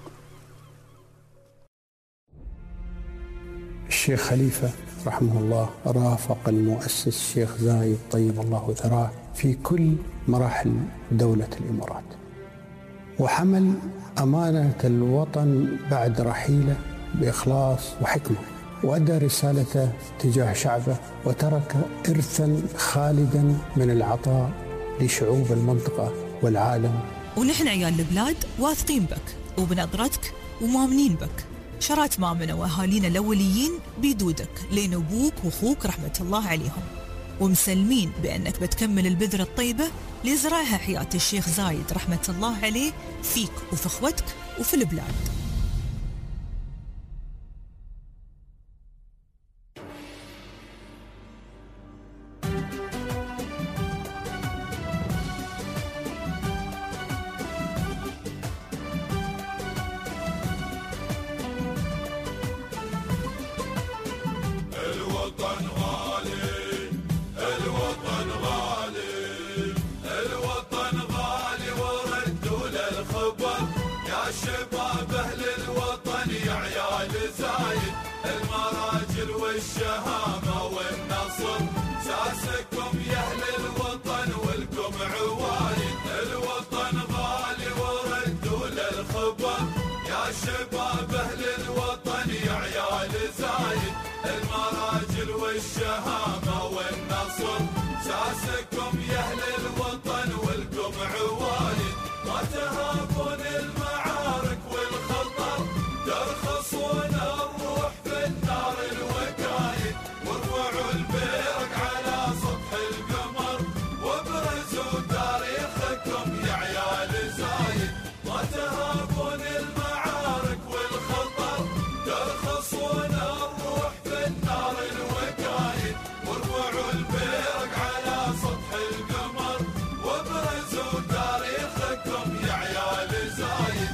Speaker 15: الشيخ خليفة رحمه الله رافق المؤسس الشيخ زايد طيب الله ثراه في كل مراحل دولة الإمارات، وحمل أمانة الوطن بعد رحيله بإخلاص وحكمة، وأدى رسالته تجاه شعبه، وترك إرثا خالدا من العطاء لشعوب المنطقة والعالم.
Speaker 4: ونحن عيال البلاد واثقين بك وبنظرتك ومؤمنين بك. شرات مامنا وأهالينا الأوليين بيدودك لين أبوك وأخوك رحمة الله عليهم، ومسلمين بأنك بتكمل البذرة الطيبة اللي زرعها حياة الشيخ زايد رحمة الله عليه فيك وفي أخوتك وفي البلاد.
Speaker 16: الشهامة والنصر ساسكم يا أهل الوطن والكم عوايد. الوطن غالي وردوا للخبر يا شباب أهل الوطن يا عيال زايد. المراجل والشهامة والنصر ساسكم يا أهل الوطن والكم عوايد. ما تهابون المعارك والخطر ترخصون الروح في النار الوكايد. وارفعوا البيرق على سطح القمر وابرزوا تاريخكم يا عيال زايد. ما تهابون المعارك والخطر ترخصون الروح في النار الوكايد. وارفعوا البيرق على سطح القمر وابرزوا تاريخكم يا عيال زايد.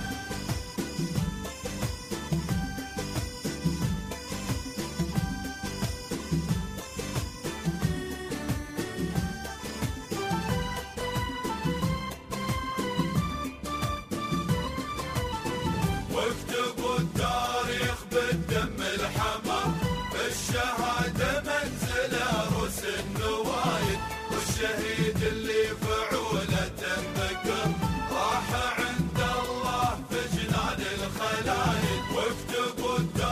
Speaker 16: واكتبوا التاريخ بالدم الحمر بالشهادة منزله روس النوايد. والشهيد اللي فعوله تنذكر راح عند الله في جنان الخلايد. واكتبوا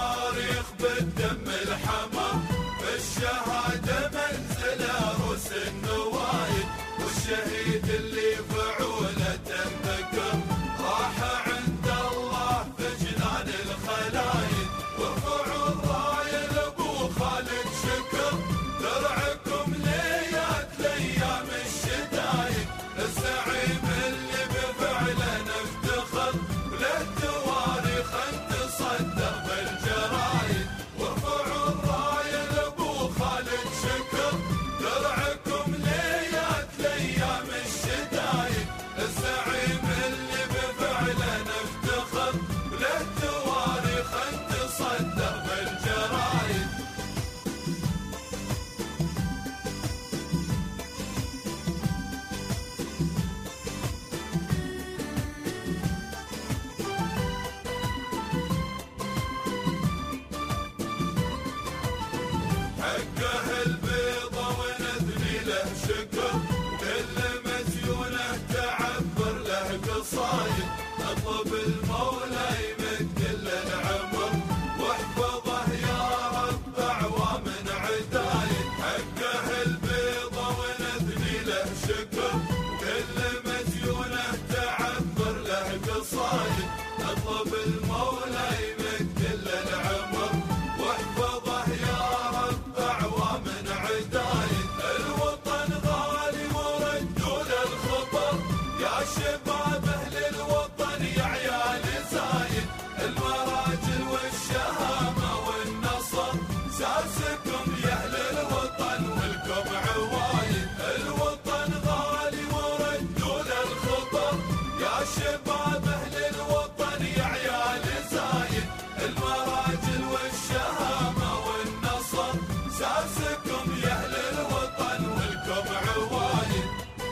Speaker 16: المولى يمد للعمر واحفظه يا رب أعوام عدايد. الوطن غالي وردوا للخطر يا شباب أهل الوطن يا عيال زايد. المراجل والشهامة والنصر ساسكم يا أهل الوطن والكم عوايد. الوطن غالي وردوا للخطر يا شباب أهل الوطن يا عيال زايد. المراجل والشهامة والنصر ساسكم يا أهل الوطن والكم عوايد.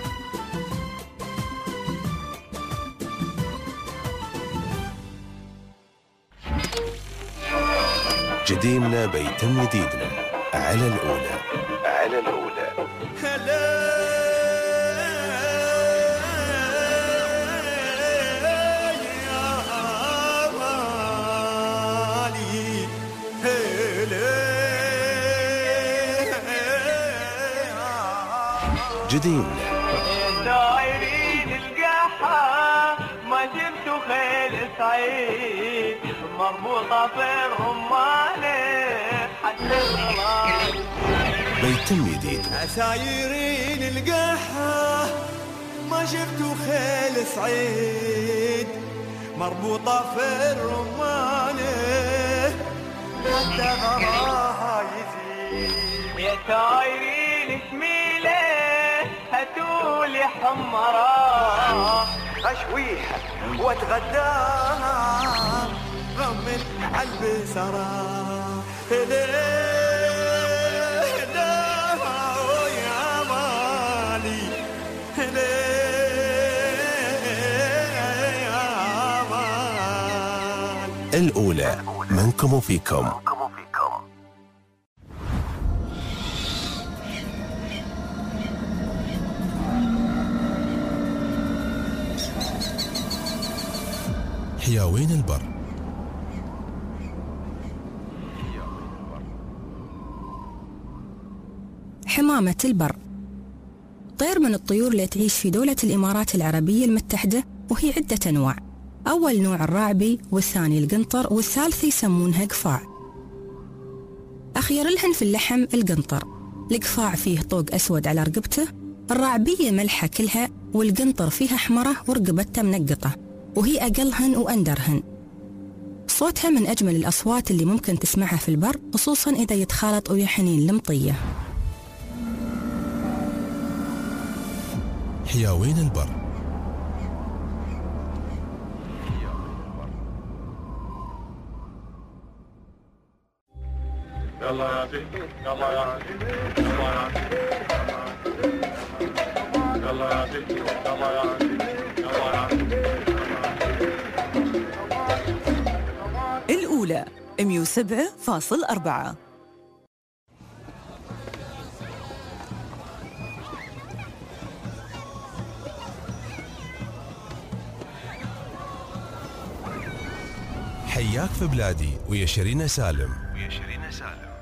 Speaker 1: جديمنا بيتم جديدنا على الأولى. على الأولى. جديمنا
Speaker 14: دايرين القحة ما جبتوا خيل سعيد مربوطة في الرمانة حتى الغلال.
Speaker 1: بيتم جديد.
Speaker 14: عسايرين القحة ما جبتوا خيل سعيد مربوطة في الرمانة حتى غراها يزيد. يا سايرين شميلة هاتولي حمرا اشويها واتغداها غمن عالبسرة. ليه يا مالي ليه يا مال.
Speaker 1: الأولى منكم وفيكم. حياوين البر.
Speaker 2: حمامة البر طير من الطيور اللي تعيش في دولة الإمارات العربية المتحدة، وهي عدة أنواع. أول نوع الراعبي، والثاني القنطر، والثالث يسمونها قفاع. أخير لهن في اللحم القنطر. القفاع فيه طوق أسود على رقبته، الراعبية ملحة كلها، والقنطر فيها حمرة ورقبتها منقطة، وهي أقلهن وأندرهن. صوتها من أجمل الأصوات اللي ممكن تسمعها في البر، خصوصاً إذا يتخالط ويا حنين المطية.
Speaker 1: حياوين البر.
Speaker 16: يلا يا عزيز يلا يا عزيز يلا يا عزيز يلا يا عزيز يلا يا عزيز يلا يا عزيز.
Speaker 4: الأولى مية وسبعة فاصل أربعة.
Speaker 1: حياك في بلادي ويا شيرين سالم. ويا شيرين سالم.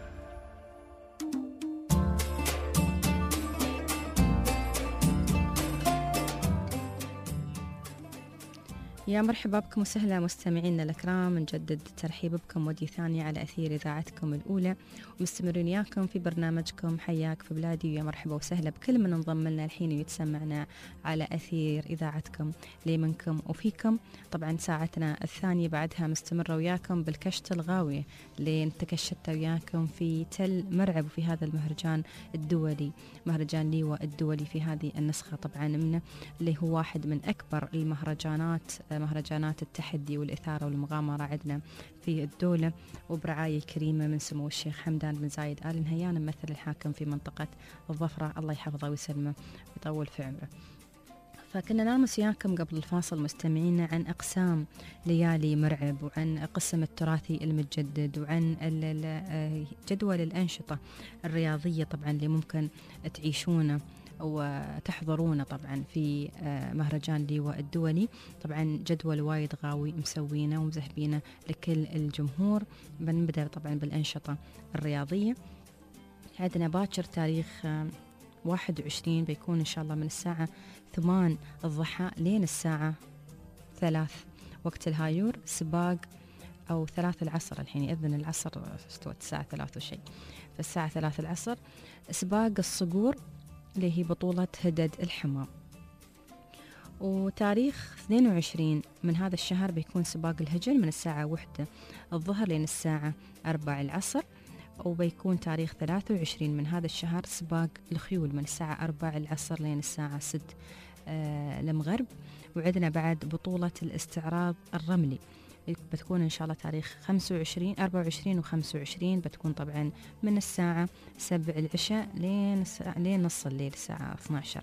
Speaker 2: يا مرحبا بكم وسهلا مستمعينا الأكرام، نجدد ترحيب بكم ودي ثانية على أثير إذاعتكم الأولى، ومستمرين وياكم في برنامجكم حياك في بلادي. ويا مرحبا وسهلا بكل من انضم لنا الحين ويتسمعنا على أثير إذاعتكم لي منكم وفيكم. طبعا ساعتنا الثانية بعدها مستمرة وياكم بالكشت الغاوية اللي نتكشت وياكم في تل مرعب وفي هذا المهرجان الدولي، مهرجان ليوا الدولي في هذه النسخة طبعا منه، اللي هو واحد من أكبر المهرجانات، مهرجانات التحدي والإثارة والمغامرة عندنا في الدولة، وبرعاية كريمة من سمو الشيخ حمدان بن زايد آل نهيان ممثل الحاكم في منطقة الظفرة، الله يحفظه ويسلمه ويطول في عمره. فكنا نامس وياكم قبل الفاصل مستمعينا عن أقسام ليالي مرعب، وعن قسم التراثي المتجدد، وعن جدول الأنشطة الرياضية طبعا اللي ممكن تعيشونه وتحضرونه طبعا في مهرجان ليوا الدولي. طبعا جدول وايد غاوي مسوينه ومزهبينه لكل الجمهور. بنبدأ طبعا بالأنشطة الرياضية. عندنا باكر تاريخ واحد وعشرين بيكون إن شاء الله من الساعة ثمان الضحى لين الساعة ثلاث وقت الهايور سباق أو ثلاث العصر، الحين يأذن العصر استوت الساعة ثلاث وشيء، فالساعة ثلاث العصر سباق الصقور اللي هي بطولة هدد الحمام. وتاريخ اثنين وعشرين من هذا الشهر بيكون سباق الهجل من الساعة واحدة الظهر لين الساعة أربع العصر. وبيكون تاريخ ثلاثة وعشرين من هذا الشهر سباق الخيول من الساعة أربع العصر لين الساعة ست آه المغرب. وعندنا بعد بطولة الاستعراض الرملي بتكون إن شاء الله تاريخ خمسة وعشرين أربعة وعشرين وخمسة وعشرين، بتكون طبعا من الساعة سبع العشاء لين لين نص الليل الساعة اثنا عشر.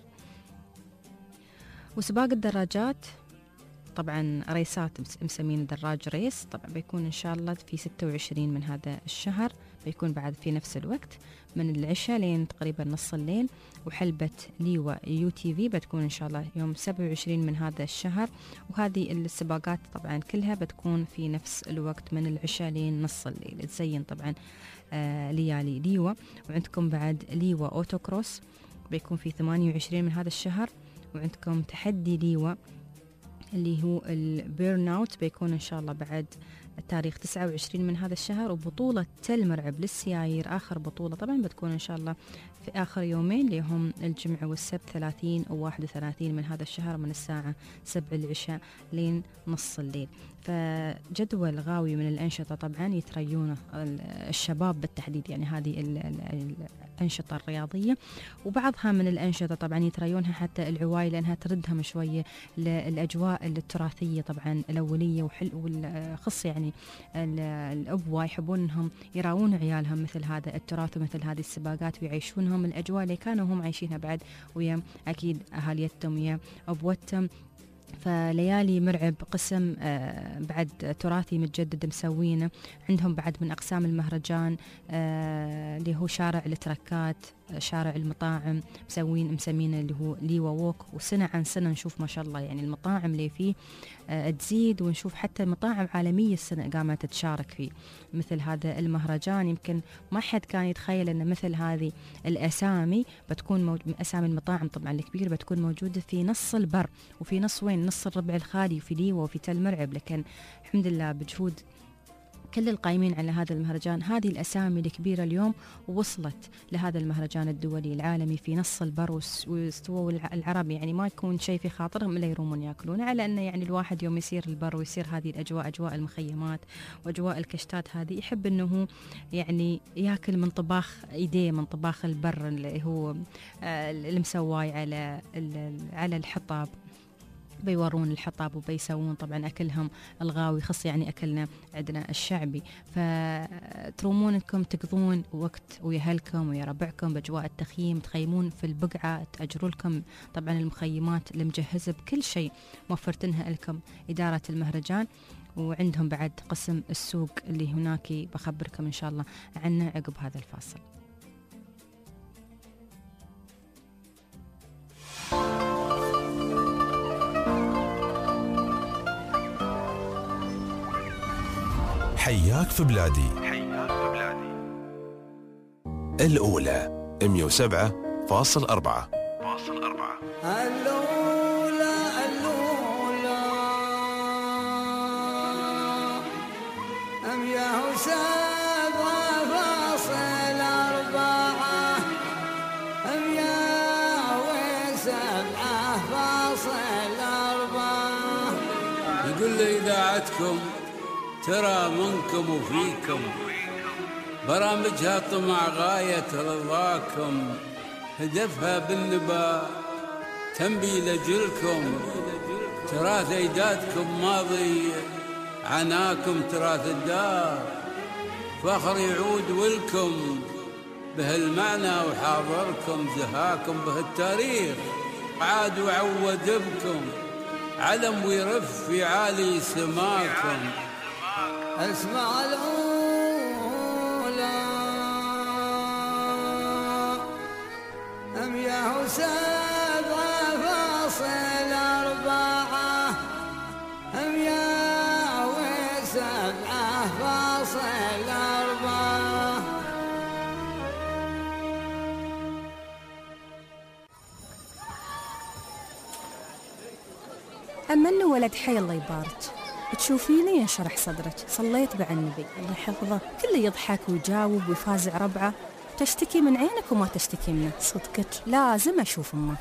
Speaker 2: وسباق الدراجات طبعا ريسات مسمين دراج ريس، طبعا بيكون إن شاء الله في ستة وعشرين من هذا الشهر، بيكون بعد في نفس الوقت من العشاء لين تقريبا نص الليل. وحلبة ليوا يو تي في بتكون إن شاء الله يوم سبعة وعشرين من هذا الشهر. وهذه السباقات طبعا كلها بتكون في نفس الوقت من العشاء لين نص الليل. تزين طبعا آه ليالي ليوا. وعندكم بعد ليوا أوتو كروس بيكون في ثمانية وعشرين من هذا الشهر. وعندكم تحدي ليوا اللي هو البيرن اوت بيكون إن شاء الله بعد التاريخ تسعة وعشرين من هذا الشهر. وبطولة تل مرعب للسيايير آخر بطولة طبعا بتكون إن شاء الله في آخر يومين اللي هم الجمعة والسبت ثلاثين وواحد وثلاثين من هذا الشهر من الساعة سبع العشاء لين نص الليل. فجدول غاوي من الأنشطة طبعا يتريونه الشباب بالتحديد، يعني هذه الأنشطة الرياضية. وبعضها من الأنشطة طبعا يتريونها حتى العوائل لأنها تردهم شوية للأجواء التراثية طبعا الأولية والخص يعني الأبوة يحبون أنهم يراون عيالهم مثل هذا التراث ومثل هذه السباقات ويعيشونهم الأجواء اللي كانوا هم عايشينها بعد ويا أكيد أهاليتهم ويا أبوتهم. فليالي مرعب قسم آه بعد تراثي متجدد مسوينه عندهم بعد من أقسام المهرجان آه اللي هو شارع التركات، شارع المطاعم مسوين مسمينه اللي هو ليوا ووك. وسنة عن سنة نشوف ما شاء الله يعني المطاعم اللي فيه آه تزيد، ونشوف حتى مطاعم عالمية السنة قامت تشارك فيه مثل هذا المهرجان. يمكن ما حد كان يتخيل أن مثل هذه الأسامي بتكون موج... أسامي المطاعم طبعا الكبير بتكون موجودة في نص البر وفي نص وين نص الربع الخالي وفي ليوا وفي تل مرعب. لكن الحمد لله بجهود كل القائمين على هذا المهرجان هذه الأسامي الكبيرة اليوم وصلت لهذا المهرجان الدولي العالمي في نص البر واستووا العرب، يعني ما يكون شيء في خاطرهم إلا يرومون يأكلونه، على أن يعني الواحد يوم يسير البر ويصير هذه الأجواء أجواء المخيمات وأجواء الكشتات هذه يحب أنه يعني يأكل من طباخ إيديه من طباخ البر اللي هو المسواي على على الحطاب. بيورون الحطاب وبيسوون طبعا أكلهم الغاوي خص يعني أكلنا عندنا الشعبي. فترومون أنكم تقضون وقت ويا أهلكم ويا ربعكم بأجواء التخييم، تخيمون في البقعة، تأجروا لكم طبعا المخيمات اللي مجهزة بكل شيء موفرتنها لكم إدارة المهرجان. وعندهم بعد قسم السوق اللي هناك بخبركم إن شاء الله عنه عقب هذا الفاصل.
Speaker 1: حياك في بلادي. حياك في بلادي. الأولى مية وسبعة فاصل أربعة. فاصل أربعة.
Speaker 14: الأولى الأولى مية وسبعة فاصل أربعة مية وسبعة فاصل أربعة.
Speaker 17: يقول لي إذاعتكم ترى منكم وفيكم برامجها طمع غاية رضاكم، هدفها بالنبا تنبي لجلكم، تراث أجدادكم ماضي عناكم، تراث الدار فخر يعود ولكم بهالمعنى وحاضركم، زهاكم بهالتاريخ عاد وعود بكم، علم ويرف في عالي سماكم.
Speaker 14: اسمع الأولى مية وسبعة فاصل أربعة مية وسبعة فاصل أربعة.
Speaker 18: أما إنه ولد حي الله يبارك
Speaker 2: تشوفيني ينشرح صدرك، صليت مع النبي الله يحفظه، كله يضحك ويجاوب ويفازع ربعه. تشتكي من عينك وما تشتكي منه. صدقك لازم أشوف أمه.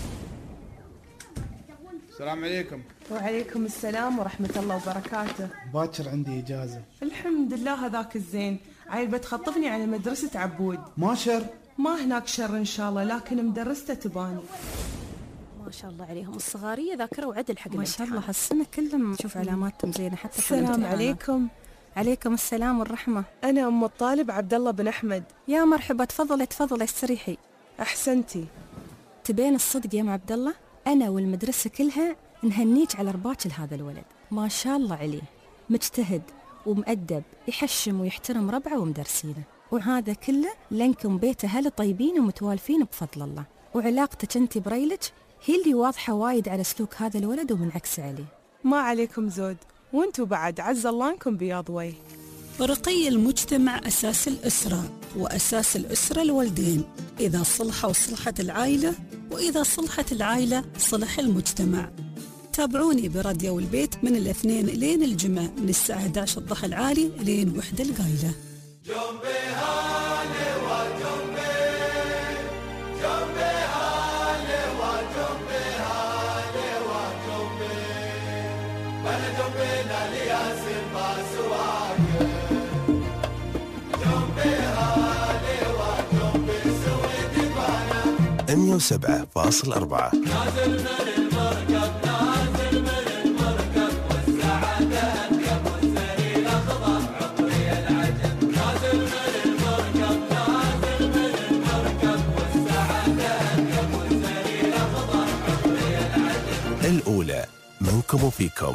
Speaker 18: السلام عليكم.
Speaker 19: وعليكم السلام ورحمة الله وبركاته.
Speaker 18: باكر عندي إجازة.
Speaker 19: الحمد لله هذاك الزين. عيل بتخطفني على مدرسة عبود.
Speaker 18: ما شر؟
Speaker 19: ما هناك شر إن شاء الله، لكن مدرسته تباني.
Speaker 2: ما شاء الله عليهم الصغارية ذاكرة وعدل حق ما شاء الله هالسنة كلهم شوف علاماتهم زينة حتى.
Speaker 19: السلام عليكم.
Speaker 2: عليكم السلام والرحمة.
Speaker 19: أنا أم الطالب عبد الله بن أحمد.
Speaker 2: يا مرحبا، تفضلي تفضلي استريحي.
Speaker 19: أحسنتي.
Speaker 2: تبين الصدق يا أم عبد الله، أنا والمدرسة كلها نهنيك على رباك لهذا الولد، ما شاء الله عليه، مجتهد ومؤدب، يحشم ويحترم ربعه ومدرسينه، وهذا كله لأنكم بيت أهل طيبين ومتوالفين بفضل الله، وعلاقتك أنت بريلك هي اللي واضحة وايد على سلوك هذا الولد ومنعكسة عليه.
Speaker 19: ما عليكم زود، وانتوا بعد عز الله انكم بياض وجه.
Speaker 20: رقي المجتمع أساس الأسرة، وأساس الأسرة الوالدين، إذا صلحوا صلحت العائلة، وإذا صلحت العائلة صلح المجتمع. تابعوني براديو البيت من الاثنين لين الجمعة من الساعة إحدى عشر الضحى العالي لين وحدة القايلة.
Speaker 14: جنبي هالي وجنبي جنبي هالي وجنبي هالي وجنبي بلا جنبنا لياسين ما سواك جنبي هالي وجنبي سويدي بانا
Speaker 1: مية وسبعة فاصلة أربعة.
Speaker 14: نازل من المركب نازل من المركب والسعادة أنكب والزري الأخضر عمري العجب نازل من المركب نازل من المركب والسعادة أنكب والزري الأخضر عمري العجب.
Speaker 1: الأولى منكم وفيكم.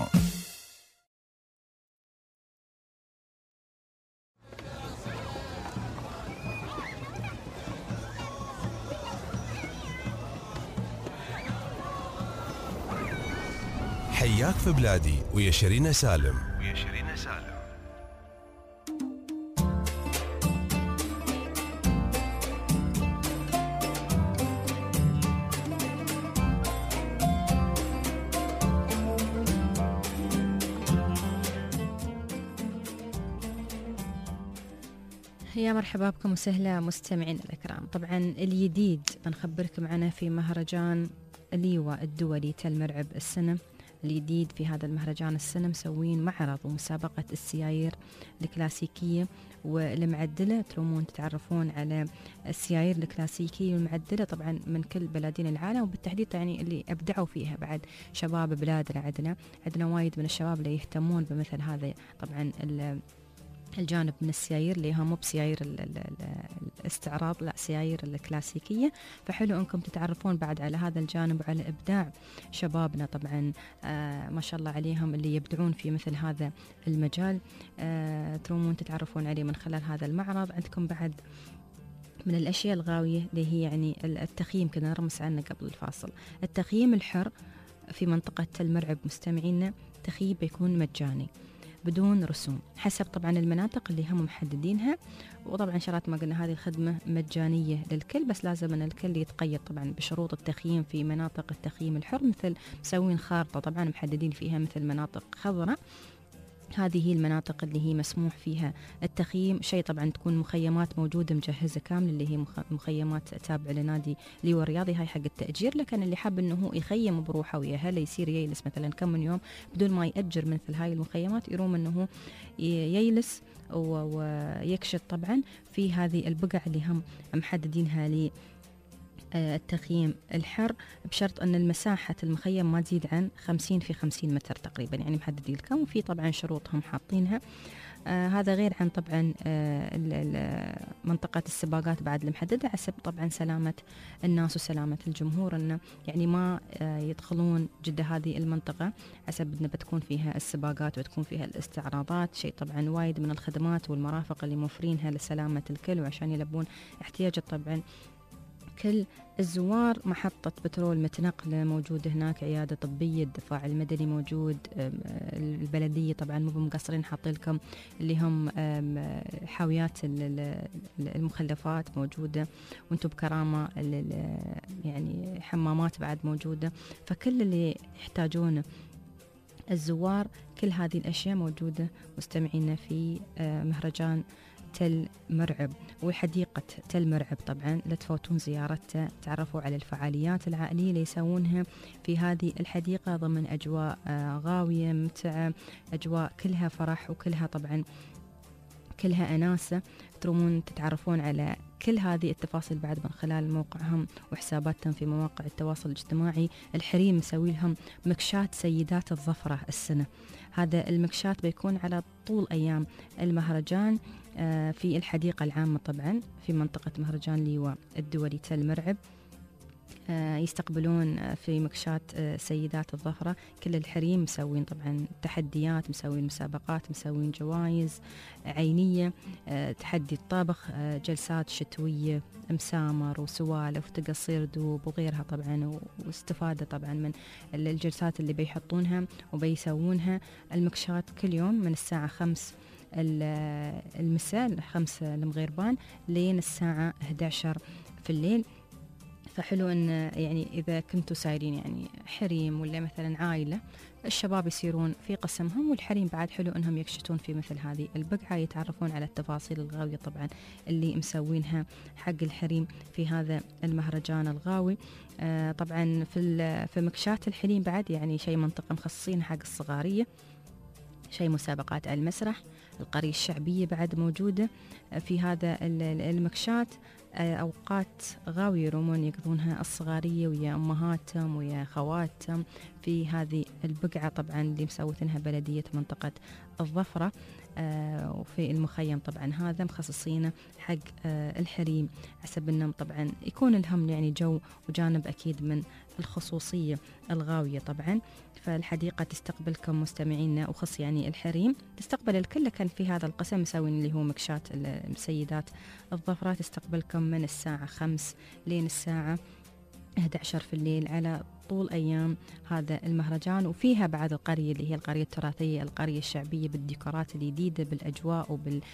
Speaker 1: حياك في بلادي ويا شيرين سالم. ويا شيرين سالم.
Speaker 2: يا مرحبا بكم وسهلا مستمعين الأكرام. طبعا الجديد بنخبركم عنه في مهرجان الليوة الدولي تل مرعب السنة الجديد. في هذا المهرجان السنة مسوين معرض ومسابقة السيايير الكلاسيكية والمعدلة. ترومون تتعرفون على السيايير الكلاسيكية والمعدلة طبعا من كل بلدين العالم، وبالتحديد يعني اللي أبدعوا فيها بعد شباب بلادنا. عندنا عندنا وايد من الشباب اللي يهتمون بمثل هذا طبعا الجانب من السيايير اللي هم مو بسيايير الاستعراض، لا سيايير الكلاسيكية. فحلو انكم تتعرفون بعد على هذا الجانب وعلى ابداع شبابنا طبعا آه ما شاء الله عليهم اللي يبدعون في مثل هذا المجال. آه ترومون تتعرفون عليه من خلال هذا المعرض. عندكم بعد من الأشياء الغاوية اللي هي يعني التخييم، كنا نرمس عنه قبل الفاصل. التخييم الحر في منطقة تل مرعب مستمعينا تخييم بيكون مجاني بدون رسوم حسب طبعا المناطق اللي هم محددينها. وطبعا شرط ما قلنا هذه الخدمة مجانية للكل، بس لازم أن الكل يتقيد طبعا بشروط التخييم في مناطق التخييم الحر، مثل مسوين خارطة طبعا محددين فيها مثل مناطق خضراء، هذه هي المناطق اللي هي مسموح فيها التخييم. شيء طبعا تكون مخيمات موجودة مجهزة كامل اللي هي مخيمات تابعة لنادي ليوة الرياضي، هاي حق التأجير. لكن اللي حاب انه يخيم بروحه ويا هلا يصير يجلس مثلا كم من يوم بدون ما يأجر مثل هاي المخيمات، يروم انه يجلس ويكشف طبعا في هذه البقع اللي هم محددينها لي التخييم الحر، بشرط أن المساحة المخيم ما تزيد عن خمسين في خمسين متر تقريبا، يعني محددين لكم. وفي طبعا شروط هم حاطينها. آه هذا غير عن طبعا آه منطقة السباقات بعد المحددة حسب طبعا سلامة الناس وسلامة الجمهور، أنه يعني ما آه يدخلون جدة هذه المنطقة حسب أنه بتكون فيها السباقات وتكون فيها الاستعراضات. شيء طبعا وايد من الخدمات والمرافق اللي موفرينها لسلامة الكل وعشان يلبون احتياجات طبعا كل الزوار. محطة بترول متنقلة موجودة هناك، عيادة طبية، الدفاع المدني موجود، البلدية طبعا مو مقصرين حاطين لكم اللي هم حاويات المخلفات موجودة، وانتم بكرامة يعني حمامات بعد موجودة. فكل اللي يحتاجونه الزوار. كل هذه الأشياء موجودة مستمعينا في مهرجان تل مرعب وحديقة تل مرعب. طبعا لا تفوتون زيارته، تعرفوا على الفعاليات العائلية اللي يسوونها في هذه الحديقة ضمن أجواء غاوية ممتعة، أجواء كلها فرح وكلها طبعا كلها أناسة. ترومون تتعرفون على كل هذه التفاصيل بعد من خلال موقعهم وحساباتهم في مواقع التواصل الاجتماعي. الحريم مسوي لهم مكشات سيدات الظفرة السنة. هذا المكشات بيكون على طول أيام المهرجان في الحديقة العامة طبعا في منطقة مهرجان ليوا الدولي تل مرعب. يستقبلون في مكشات سيدات الظفرة كل الحريم، مسوين طبعا تحديات، مسوين مسابقات، مسوين جوائز عينية، تحدي الطبخ، جلسات شتوية، مسامر وسوالف وتقصير دوب وغيرها طبعا، واستفادة طبعا من الجلسات اللي بيحطونها وبيسوونها. المكشات كل يوم من الساعة خمس المساء خمسة المغربان لين الساعة إحدى عشرة في الليل. فحلو أن يعني إذا كنتوا سايرين يعني حريم ولا مثلا عائلة، الشباب يصيرون في قسمهم، والحريم بعد حلو أنهم يكشتون في مثل هذه البقعة، يتعرفون على التفاصيل الغاوية طبعا اللي مسوينها حق الحريم في هذا المهرجان الغاوي. آه طبعا في في مكشات الحريم بعد يعني شيء منطقة مخصصين حق الصغارية، شيء مسابقات على المسرح، القرية الشعبية بعد موجودة في هذا المكشات. أوقات غاوية يرومون يقضونها الصغارية ويا أمهاتهم ويا خواتهم في هذه البقعة طبعا اللي مسوتنها بلدية منطقة الظفرة. آه وفي المخيم طبعا هذا مخصصينه حق آه الحريم، حسب انهم طبعا يكون لهم يعني جو وجانب اكيد من الخصوصية الغاوية طبعا. فالحديقة تستقبلكم مستمعينا، وخص يعني الحريم تستقبل الكل، لكن في هذا القسم مسوين اللي هو مكشات السيدات الظفرة تستقبلكم من الساعة خمس لين الساعة إحدى عشرة في الليل على طول أيام هذا المهرجان. وفيها بعد القرية اللي هي القرية التراثية، القرية الشعبية بالديكورات الجديدة بالأجواء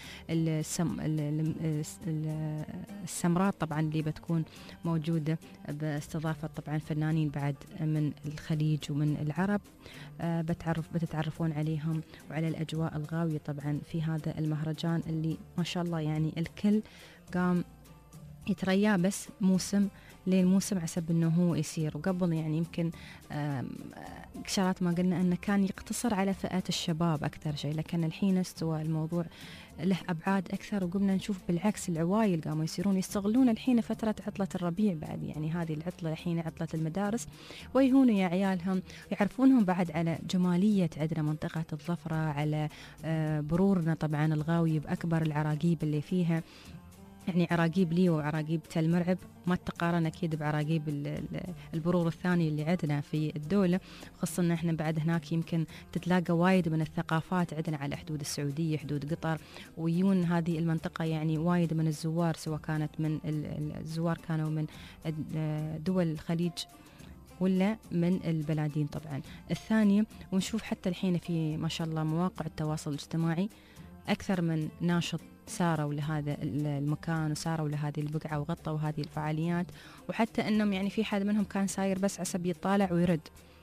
Speaker 2: وبالسمرات طبعا اللي بتكون موجودة باستضافة طبعا فنانين بعد من الخليج ومن العرب. بتعرف بتتعرفون عليهم وعلى الأجواء الغاوية طبعا في هذا المهرجان اللي ما شاء الله يعني الكل قام يترياه بس موسم لين موسم حسب انه هو يصير. وقبل يعني يمكن شرات ما قلنا انه كان يقتصر على فئات الشباب اكثر شيء، لكن الحين استوى الموضوع له ابعاد اكثر، وقمنا نشوف بالعكس العوايل قاموا يصيرون يستغلون الحين فتره عطله الربيع بعد، يعني هذه العطله الحين عطله المدارس، ويهونوا يا عيالهم يعرفونهم بعد على جماليه عندنا منطقه الظفره، على برورنا طبعا الغاوي باكبر العراقيب اللي فيها. يعني عراقيب لي وعراقيب تل مرعب ما تقارن أكيد بعراقيب البرور الثاني اللي عندنا في الدولة، خاصة أن احنا بعد هناك يمكن تتلاقى وايد من الثقافات عندنا على حدود السعودية، حدود قطر، ويون هذه المنطقة يعني وايد من الزوار، سواء كانت من الزوار كانوا من دول الخليج ولا من البلادين طبعا الثانية. ونشوف حتى الحين في ما شاء الله مواقع التواصل الاجتماعي أكثر من ناشط ساروا لهذا المكان وساروا لهذه البقعة وغطوا هذه الفعاليات، وحتى أنهم يعني في حد منهم كان ساير بس عسب يطالع ويرد،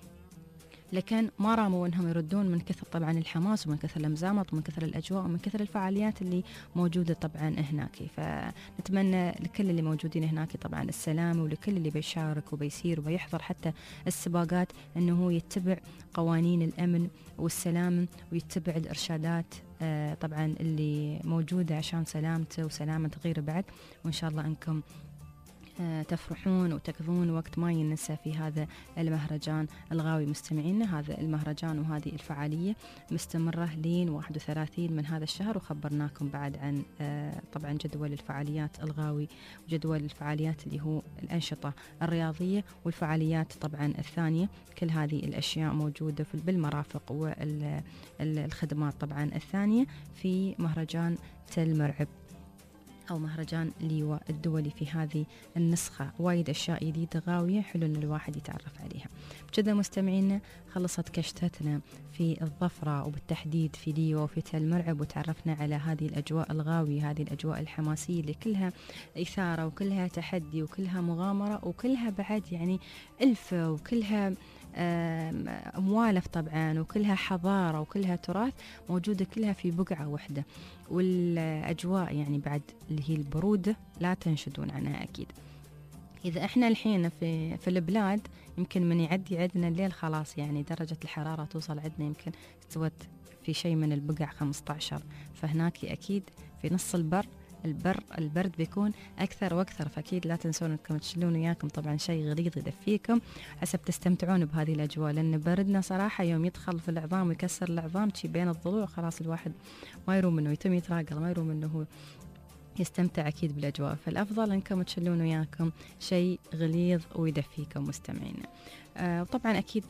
Speaker 2: لكن ما راموا أنهم يردون من كثر طبعا الحماس ومن كثر المزامط ومن كثر الأجواء ومن كثر الفعاليات اللي موجودة طبعا هناك. فنتمنى لكل اللي موجودين هناك طبعا السلامة، ولكل اللي بيشارك وبيسير وبيحضر حتى السباقات أنه هو يتبع قوانين الأمن والسلام ويتبع الإرشادات آه طبعا اللي موجودة عشان سلامته وسلامة غيره بعد. وإن شاء الله أنكم آه تفرحون وتقضون وقت ما ينسى في هذا المهرجان الغاوي. مستمعينا هذا المهرجان وهذه الفعالية مستمرة لين واحد وثلاثين من هذا الشهر، وخبرناكم بعد عن آه طبعا جدول الفعاليات الغاوي وجدول الفعاليات اللي هو الأنشطة الرياضية والفعاليات طبعا الثانية. كل هذه الأشياء موجودة في بالمرافق والخدمات طبعا الثانية في مهرجان تل مرعب أو مهرجان ليوا الدولي في هذه النسخة. وايد أشياء جديدة غاوية حلو إن الواحد يتعرف عليها. بكذا مستمعينا خلصت كشتتنا في الظفرة وبالتحديد في ليوا وفي تل مرعب، وتعرفنا على هذه الأجواء الغاوية، هذه الأجواء الحماسية اللي كلها إثارة وكلها تحدي وكلها مغامرة وكلها بعد يعني ألفة وكلها موالف طبعا، وكلها حضارة وكلها تراث موجودة كلها في بقعة واحدة. والأجواء يعني بعد اللي هي البرودة لا تنشدون عنها أكيد. إذا إحنا الحين في في البلاد يمكن من يعدي عندنا الليل خلاص يعني درجة الحرارة توصل عندنا يمكن استوت في شيء من البقع خمسة عشر، فهناك أكيد في نص البر البر البرد بيكون أكثر وأكثر. فأكيد لا تنسون أنكم تشيلون وياكم طبعا شيء غليظ يدفيكم حسب تستمتعون بهذه الأجواء، لأن بردنا صراحة يوم يدخل في العظام ويكسر العظام شي بين الضلوع خلاص الواحد ما يروم منه، يتم يتراقل ما يروم منه هو يستمتع أكيد بالأجواء. فالأفضل أنكم تشيلون وياكم شيء غليظ ويدفيكم مستمعين. آه وطبعا أكيد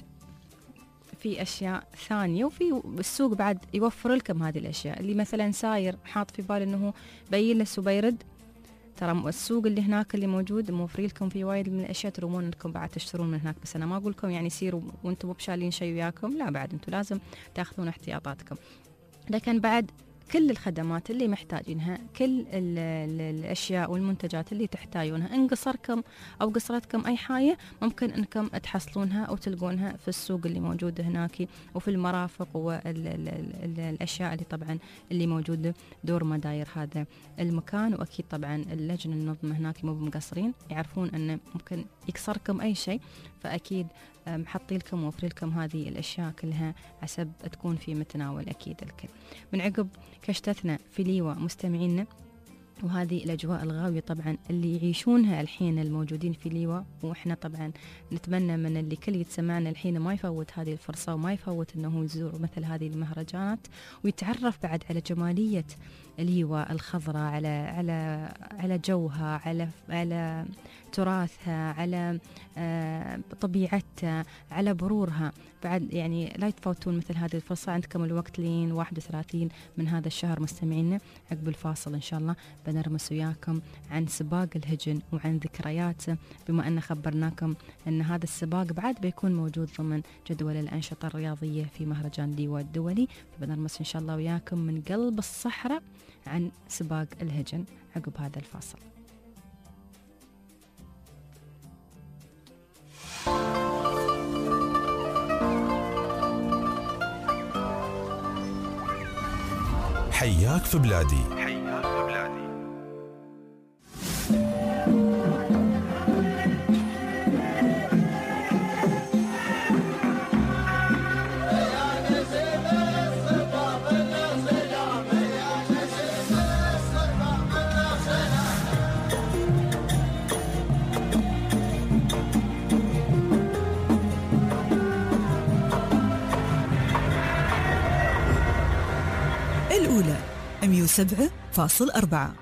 Speaker 2: في أشياء ثانية، وفي السوق بعد يوفر لكم هذه الأشياء. اللي مثلا ساير حاط في باله أنه بيلس وبيرد، ترى السوق اللي هناك اللي موجود موفر لكم في وايد من الأشياء ترومون أنكم بعد تشترون من هناك. بس أنا ما أقول لكم يعني سيروا وأنتم مو بشالين شيء وياكم، لا، بعد أنتم لازم تأخذون احتياطاتكم. لكن بعد كل الخدمات اللي محتاجينها، كل ال ال الأشياء والمنتجات اللي تحتاجونها، إن قصركم أو قصرتكم أي حاجة ممكن أنكم تحصلونها أو تلقونها في السوق اللي موجودة هناك، وفي المرافق والأشياء اللي طبعا اللي موجودة دور مداير هذا المكان. وأكيد طبعا اللجنة النظمة هناك مو بمقصرين، يعرفون أن ممكن يكسركم أي شيء، فأكيد محطي لكم ووفر لكم هذه الأشياء كلها حسب تكون في متناول أكيد الكل. من عقب كشتتنا في ليوة مستمعينا، وهذه الأجواء الغاوية طبعا اللي يعيشونها الحين الموجودين في ليوة، وإحنا طبعا نتمنى من اللي كل يتسمعنا الحين ما يفوت هذه الفرصة وما يفوت أنه يزور مثل هذه المهرجانات ويتعرف بعد على جمالية ليوة الخضراء، على على على جوها، على على تراثها، على آه طبيعتها، على برورها. بعد يعني لا يتفوتون مثل هذه الفرصة. عندكم الوقت لين واحد وثلاثين من هذا الشهر مستمعينا. عقب الفاصل إن شاء الله بنرمس وياكم عن سباق الهجن وعن ذكرياته، بما أن خبرناكم أن هذا السباق بعد بيكون موجود ضمن جدول الأنشطة الرياضية في مهرجان ليوة الدولي. فبنرمس إن شاء الله وياكم من قلب الصحراء عن سباق الهجن عقب هذا الفاصل.
Speaker 1: حياك في بلادي.
Speaker 14: حياك في بلادي.
Speaker 4: الأولى مئة وسبعة فاصلة أربعة.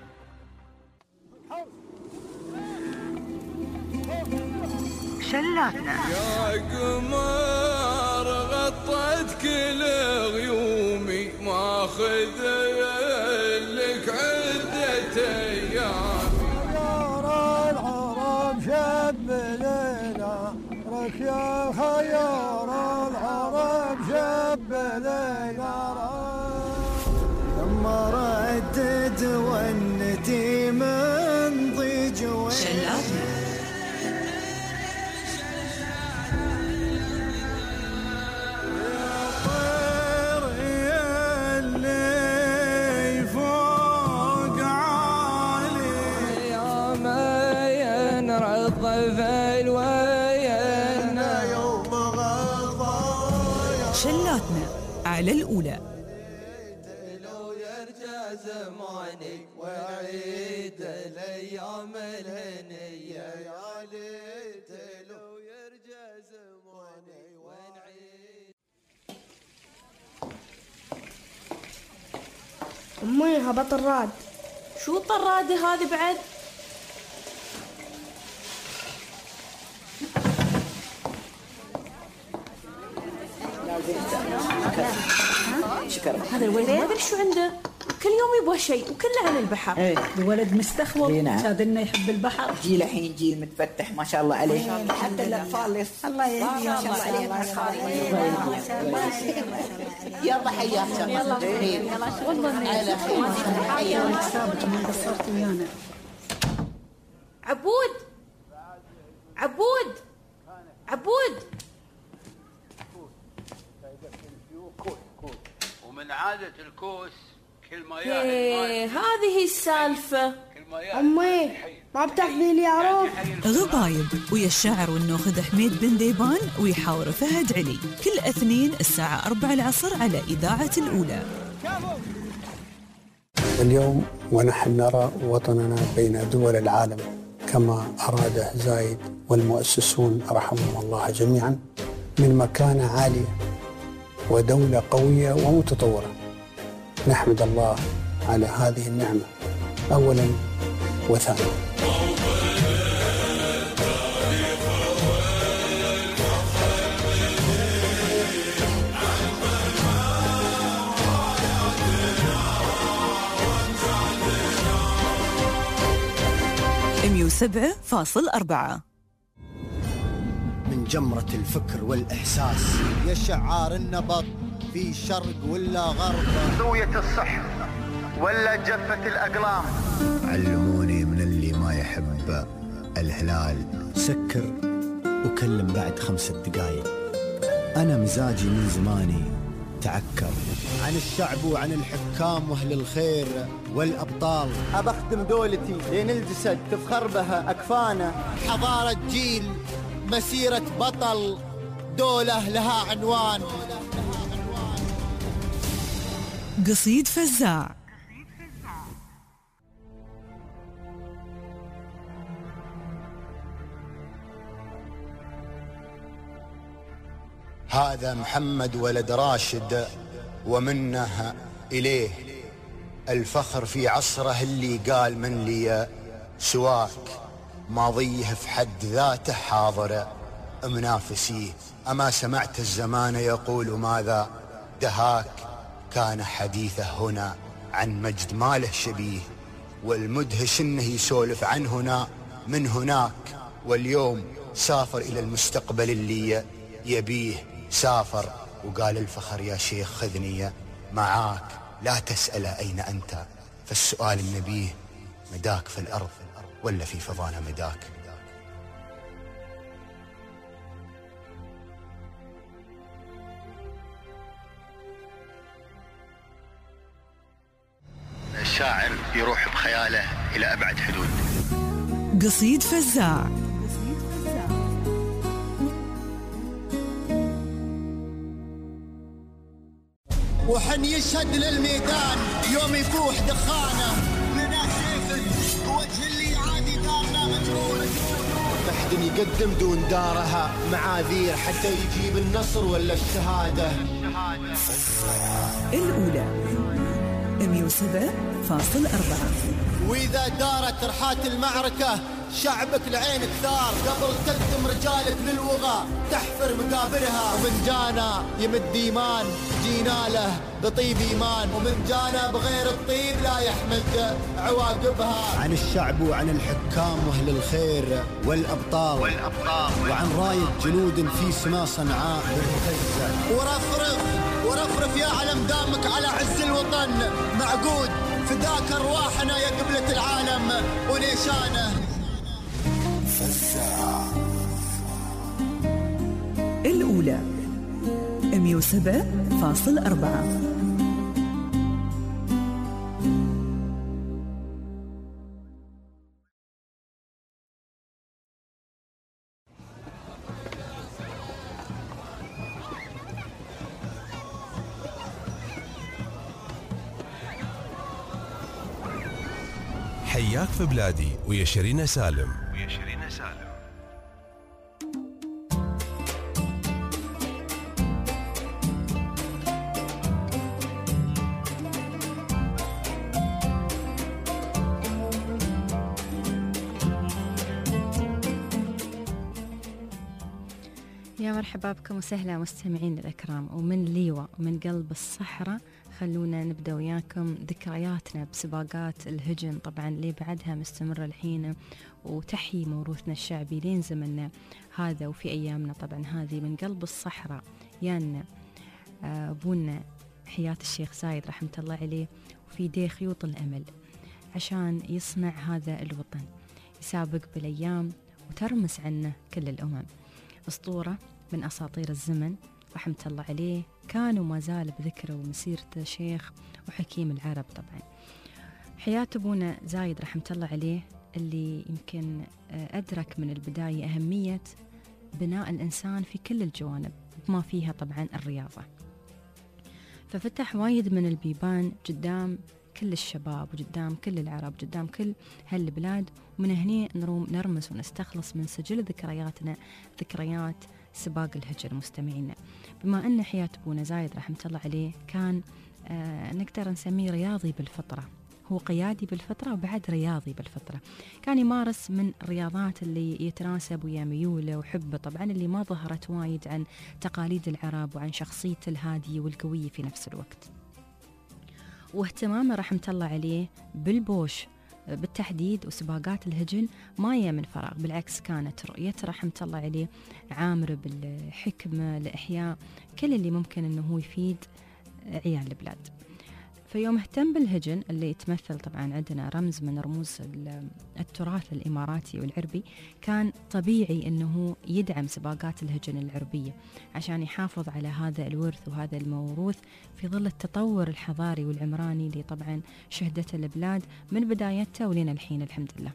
Speaker 14: شلاتنا
Speaker 17: يا قمر غطت كل غيومي، ماخذ لك عدة أيام.
Speaker 12: خيار العرب شب ليلى رك، يا خيار العرب شب ليلى لما ردد ونتي من ضيج
Speaker 4: شلاتنا. شلاتنا على الأولى.
Speaker 14: لو يرجع زماني وعيد الأيام الهنية، يا ليت لو يرجع زماني ونعيد.
Speaker 21: أمي هبط الراد.
Speaker 19: شو الطرادة هذه بعد؟
Speaker 21: شكرا. هذا الولد ما ادري شو عنده، كل يوم يبغى شيء وكله عن البحر.
Speaker 22: ايه الولد مستخوض،
Speaker 21: نعم.
Speaker 22: شاد انه يحب البحر. جيل الحين جيل متفتح ما شاء الله عليه، حتى الاطفال الله يهديهم ما شاء الله عليهم. يلا حياك يلا
Speaker 21: والله على خير. حياك سابق ما قصرت ويانا.
Speaker 19: عبود عبود عبود
Speaker 3: ومن عادة الكوس كل ما
Speaker 21: ايه
Speaker 3: ياهل
Speaker 21: هذه السالفة.
Speaker 12: أمي ما بتاخذي لي عروس؟
Speaker 4: غبايب ويا الشاعر والناخذ حميد بن ديبان ويحاور فهد علي كل اثنين الساعة أربعة العصر على إذاعة الأولى.
Speaker 15: اليوم ونحن نرى وطننا بين دول العالم كما أراده زايد والمؤسسون رحمهم الله جميعا من مكانة عالية ودولة قوية ومتطورة. نحمد الله على هذه النعمة أولا وثانيا.
Speaker 4: مية وسبعة فاصل أربعة
Speaker 9: من جمرة الفكر والإحساس
Speaker 10: يا شعار النبض في شرق ولا غرب،
Speaker 11: سوية الصح ولا جفة الأقلام.
Speaker 9: علموني من اللي ما يحب الهلال سكر وكلم بعد خمسة دقايق. أنا مزاجي من زماني تعكر
Speaker 10: عن الشعب وعن الحكام واهل الخير والابطال. ابخدم دولتي لين الجسد تفخر بها اكفانه. حضاره جيل مسيره بطل، دوله لها عنوان.
Speaker 4: قصيد فزاع.
Speaker 9: هذا محمد ولد راشد ومنه إليه الفخر في عصره اللي قال من لي سواك. ماضيه في حد ذاته حاضر منافسيه. أما سمعت الزمان يقول ماذا دهاك. كان حديثه هنا عن مجد ما له شبيه، والمدهش انه يسولف عن هنا من هناك. واليوم سافر إلى المستقبل اللي يبيه. سافر وقال الفخر يا شيخ خذني معاك. لا تسأل أين أنت، فالسؤال النبيه مداك في الأرض ولا في فضانا مداك.
Speaker 11: الشاعر يروح بخياله إلى أبعد حدود.
Speaker 4: قصيد فزاع.
Speaker 10: وحن يشهد للميدان يوم يفوح دخانه. لنا سيف وجه اللي عادي دارنا مجنون.
Speaker 6: بحد يقدم دون دارها معاذير حتى يجيب النصر ولا الشهادة.
Speaker 4: الأولى مية وسبعة فاصل أربعة.
Speaker 10: وإذا دارت رحات المعركة شعبك العين كثار. قبل تقدم رجالك للوغى تحفر مقابرها. ومن جانا يمد إيمان جينا له بطيب إيمان. ومن جانا بغير الطيب لا يحمد عواقبها.
Speaker 9: عن الشعب وعن الحكام واهل الخير والأبطال, والأبطال وعن راية جنود في سما صنعاء بالمكزة.
Speaker 10: ورفرف ورفرف يا علم دامك على عز الوطن معقود. فداك أرواحنا يا قبلة العالم ونيشانه.
Speaker 4: الأولى مية وسبعة فاصل أربعة.
Speaker 1: حياك في بلادي ويا شيرين سالم. ويا شيرين سالم.
Speaker 2: يا مرحبا بكم وسهلا مستمعين الأكرام. ومن ليوة ومن قلب الصحراء خلونا نبدأ وياكم ذكرياتنا بسباقات الهجن، طبعا اللي بعدها مستمرة الحين وتحيي موروثنا الشعبي لين زمننا هذا وفي أيامنا. طبعا هذه من قلب الصحراء يانا أبونا حياة الشيخ زايد رحمة الله عليه، وفي يديه خيوط الأمل عشان يصنع هذا الوطن يسابق بالأيام وترمس عنه كل الأمم. أسطورة من أساطير الزمن رحمة الله عليه كان وما زال بذكره ومسيرته شيخ وحكيم العرب طبعا. حياة أبونا زايد رحمة الله عليه اللي يمكن أدرك من البداية أهمية بناء الإنسان في كل الجوانب بما فيها طبعا الرياضة، ففتح وايد من البيبان قدام كل الشباب وقدام كل العرب قدام كل هالبلاد، ومن هنا نروم نرمس ونستخلص من سجل ذكرياتنا ذكريات سباق الهجن مستمعينا. بما أن حياة أبونا زايد رحمة الله عليه كان آه نقدر نسميه رياضي بالفطرة، هو قيادي بالفطرة وبعد رياضي بالفطرة، كان يمارس من الرياضات اللي يتناسب ويا ميوله وحبه طبعا، اللي ما ظهرت وايد عن تقاليد العرب وعن شخصيته الهادية والقوية في نفس الوقت. واهتمامه رحمة الله عليه بالبوش بالتحديد وسباقات الهجن ما هي من فراغ، بالعكس كانت رؤيته رحمة الله عليه عامرة بالحكمة لإحياء كل اللي ممكن أنه هو يفيد عيال البلاد. فيوم اهتم بالهجن اللي يتمثل طبعا عندنا رمز من رموز التراث الإماراتي والعربي، كان طبيعي أنه يدعم سباقات الهجن العربية عشان يحافظ على هذا الورث وهذا الموروث في ظل التطور الحضاري والعمراني اللي طبعا شهدته البلاد من بدايته ولين الحين الحمد لله.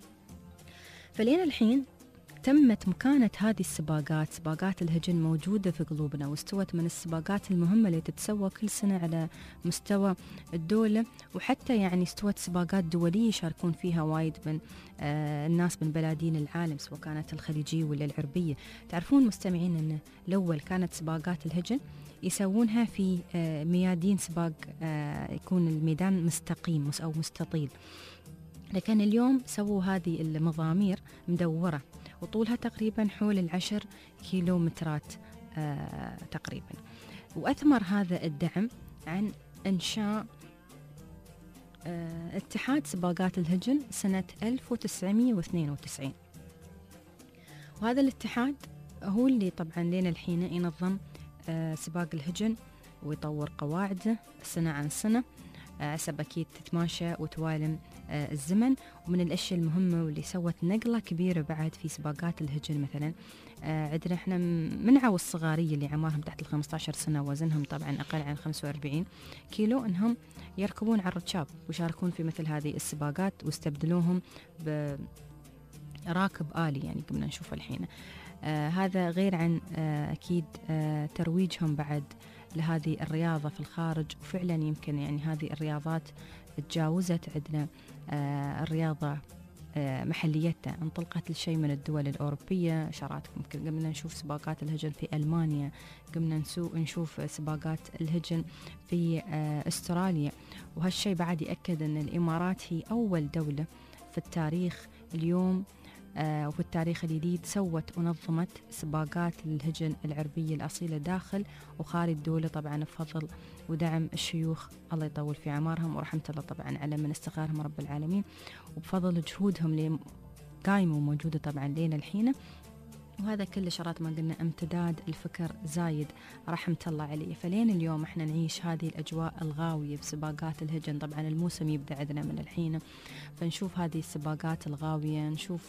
Speaker 2: فلين الحين تمت مكانة هذه السباقات، سباقات الهجن موجودة في قلوبنا، واستوت من السباقات المهمة اللي تتسوى كل سنة على مستوى الدولة، وحتى يعني استوت سباقات دولية يشاركون فيها وايد من آه الناس من بلادين العالم سواء كانت الخليجية ولا العربية. تعرفون مستمعين أن الأول كانت سباقات الهجن يسوونها في آه ميادين سباق آه يكون الميدان مستقيم أو مستطيل، لكن اليوم سووا هذه المضامير مدورة وطولها تقريبا حول العشر كيلومترات آه تقريبا. وأثمر هذا الدعم عن إنشاء آه اتحاد سباقات الهجن سنة ألف وتسعمئة واثنين وتسعين، وهذا الاتحاد هو اللي طبعا لين الحين ينظم آه سباق الهجن ويطور قواعده سنة عن سنة عسب أكيد تتماشى وتوالم آه الزمن. ومن الأشياء المهمة واللي سوت نقلة كبيرة بعد في سباقات الهجن مثلا آه عندنا احنا منعوا الصغارية اللي عمرهم تحت ال خمسة عشر سنة وزنهم طبعا أقل عن خمسة وأربعين كيلو أنهم يركبون على الركاب ويشاركون في مثل هذه السباقات، واستبدلوهم براكب آلي يعني كنا نشوفه الحين. آه هذا غير عن آه أكيد آه ترويجهم بعد لهذه الرياضة في الخارج، وفعلا يمكن يعني هذه الرياضات تجاوزت عندنا آه الرياضة آه محليتها، انطلقت لشيء من الدول الأوروبية. شارات ممكن قمنا نشوف سباقات الهجن في ألمانيا، قمنا نشوف سباقات الهجن في آه استراليا، وهالشيء بعد يأكد أن الإمارات هي أول دولة في التاريخ اليوم آه وفي التاريخ الجديد سوت ونظمت سباقات الهجن العربية الأصيلة داخل وخارج الدولة، طبعا بفضل ودعم الشيوخ الله يطول في عمارهم ورحمة الله طبعا على من استخارهم رب العالمين، وبفضل جهودهم اللي قايمة وموجودة طبعا لين الحين. وهذا كل شرات ما قلنا امتداد الفكر زايد رحمة الله عليه. فلين اليوم احنا نعيش هذه الأجواء الغاوية بسباقات الهجن. طبعا الموسم يبدأ عندنا من الحين، فنشوف هذه السباقات الغاوية، نشوف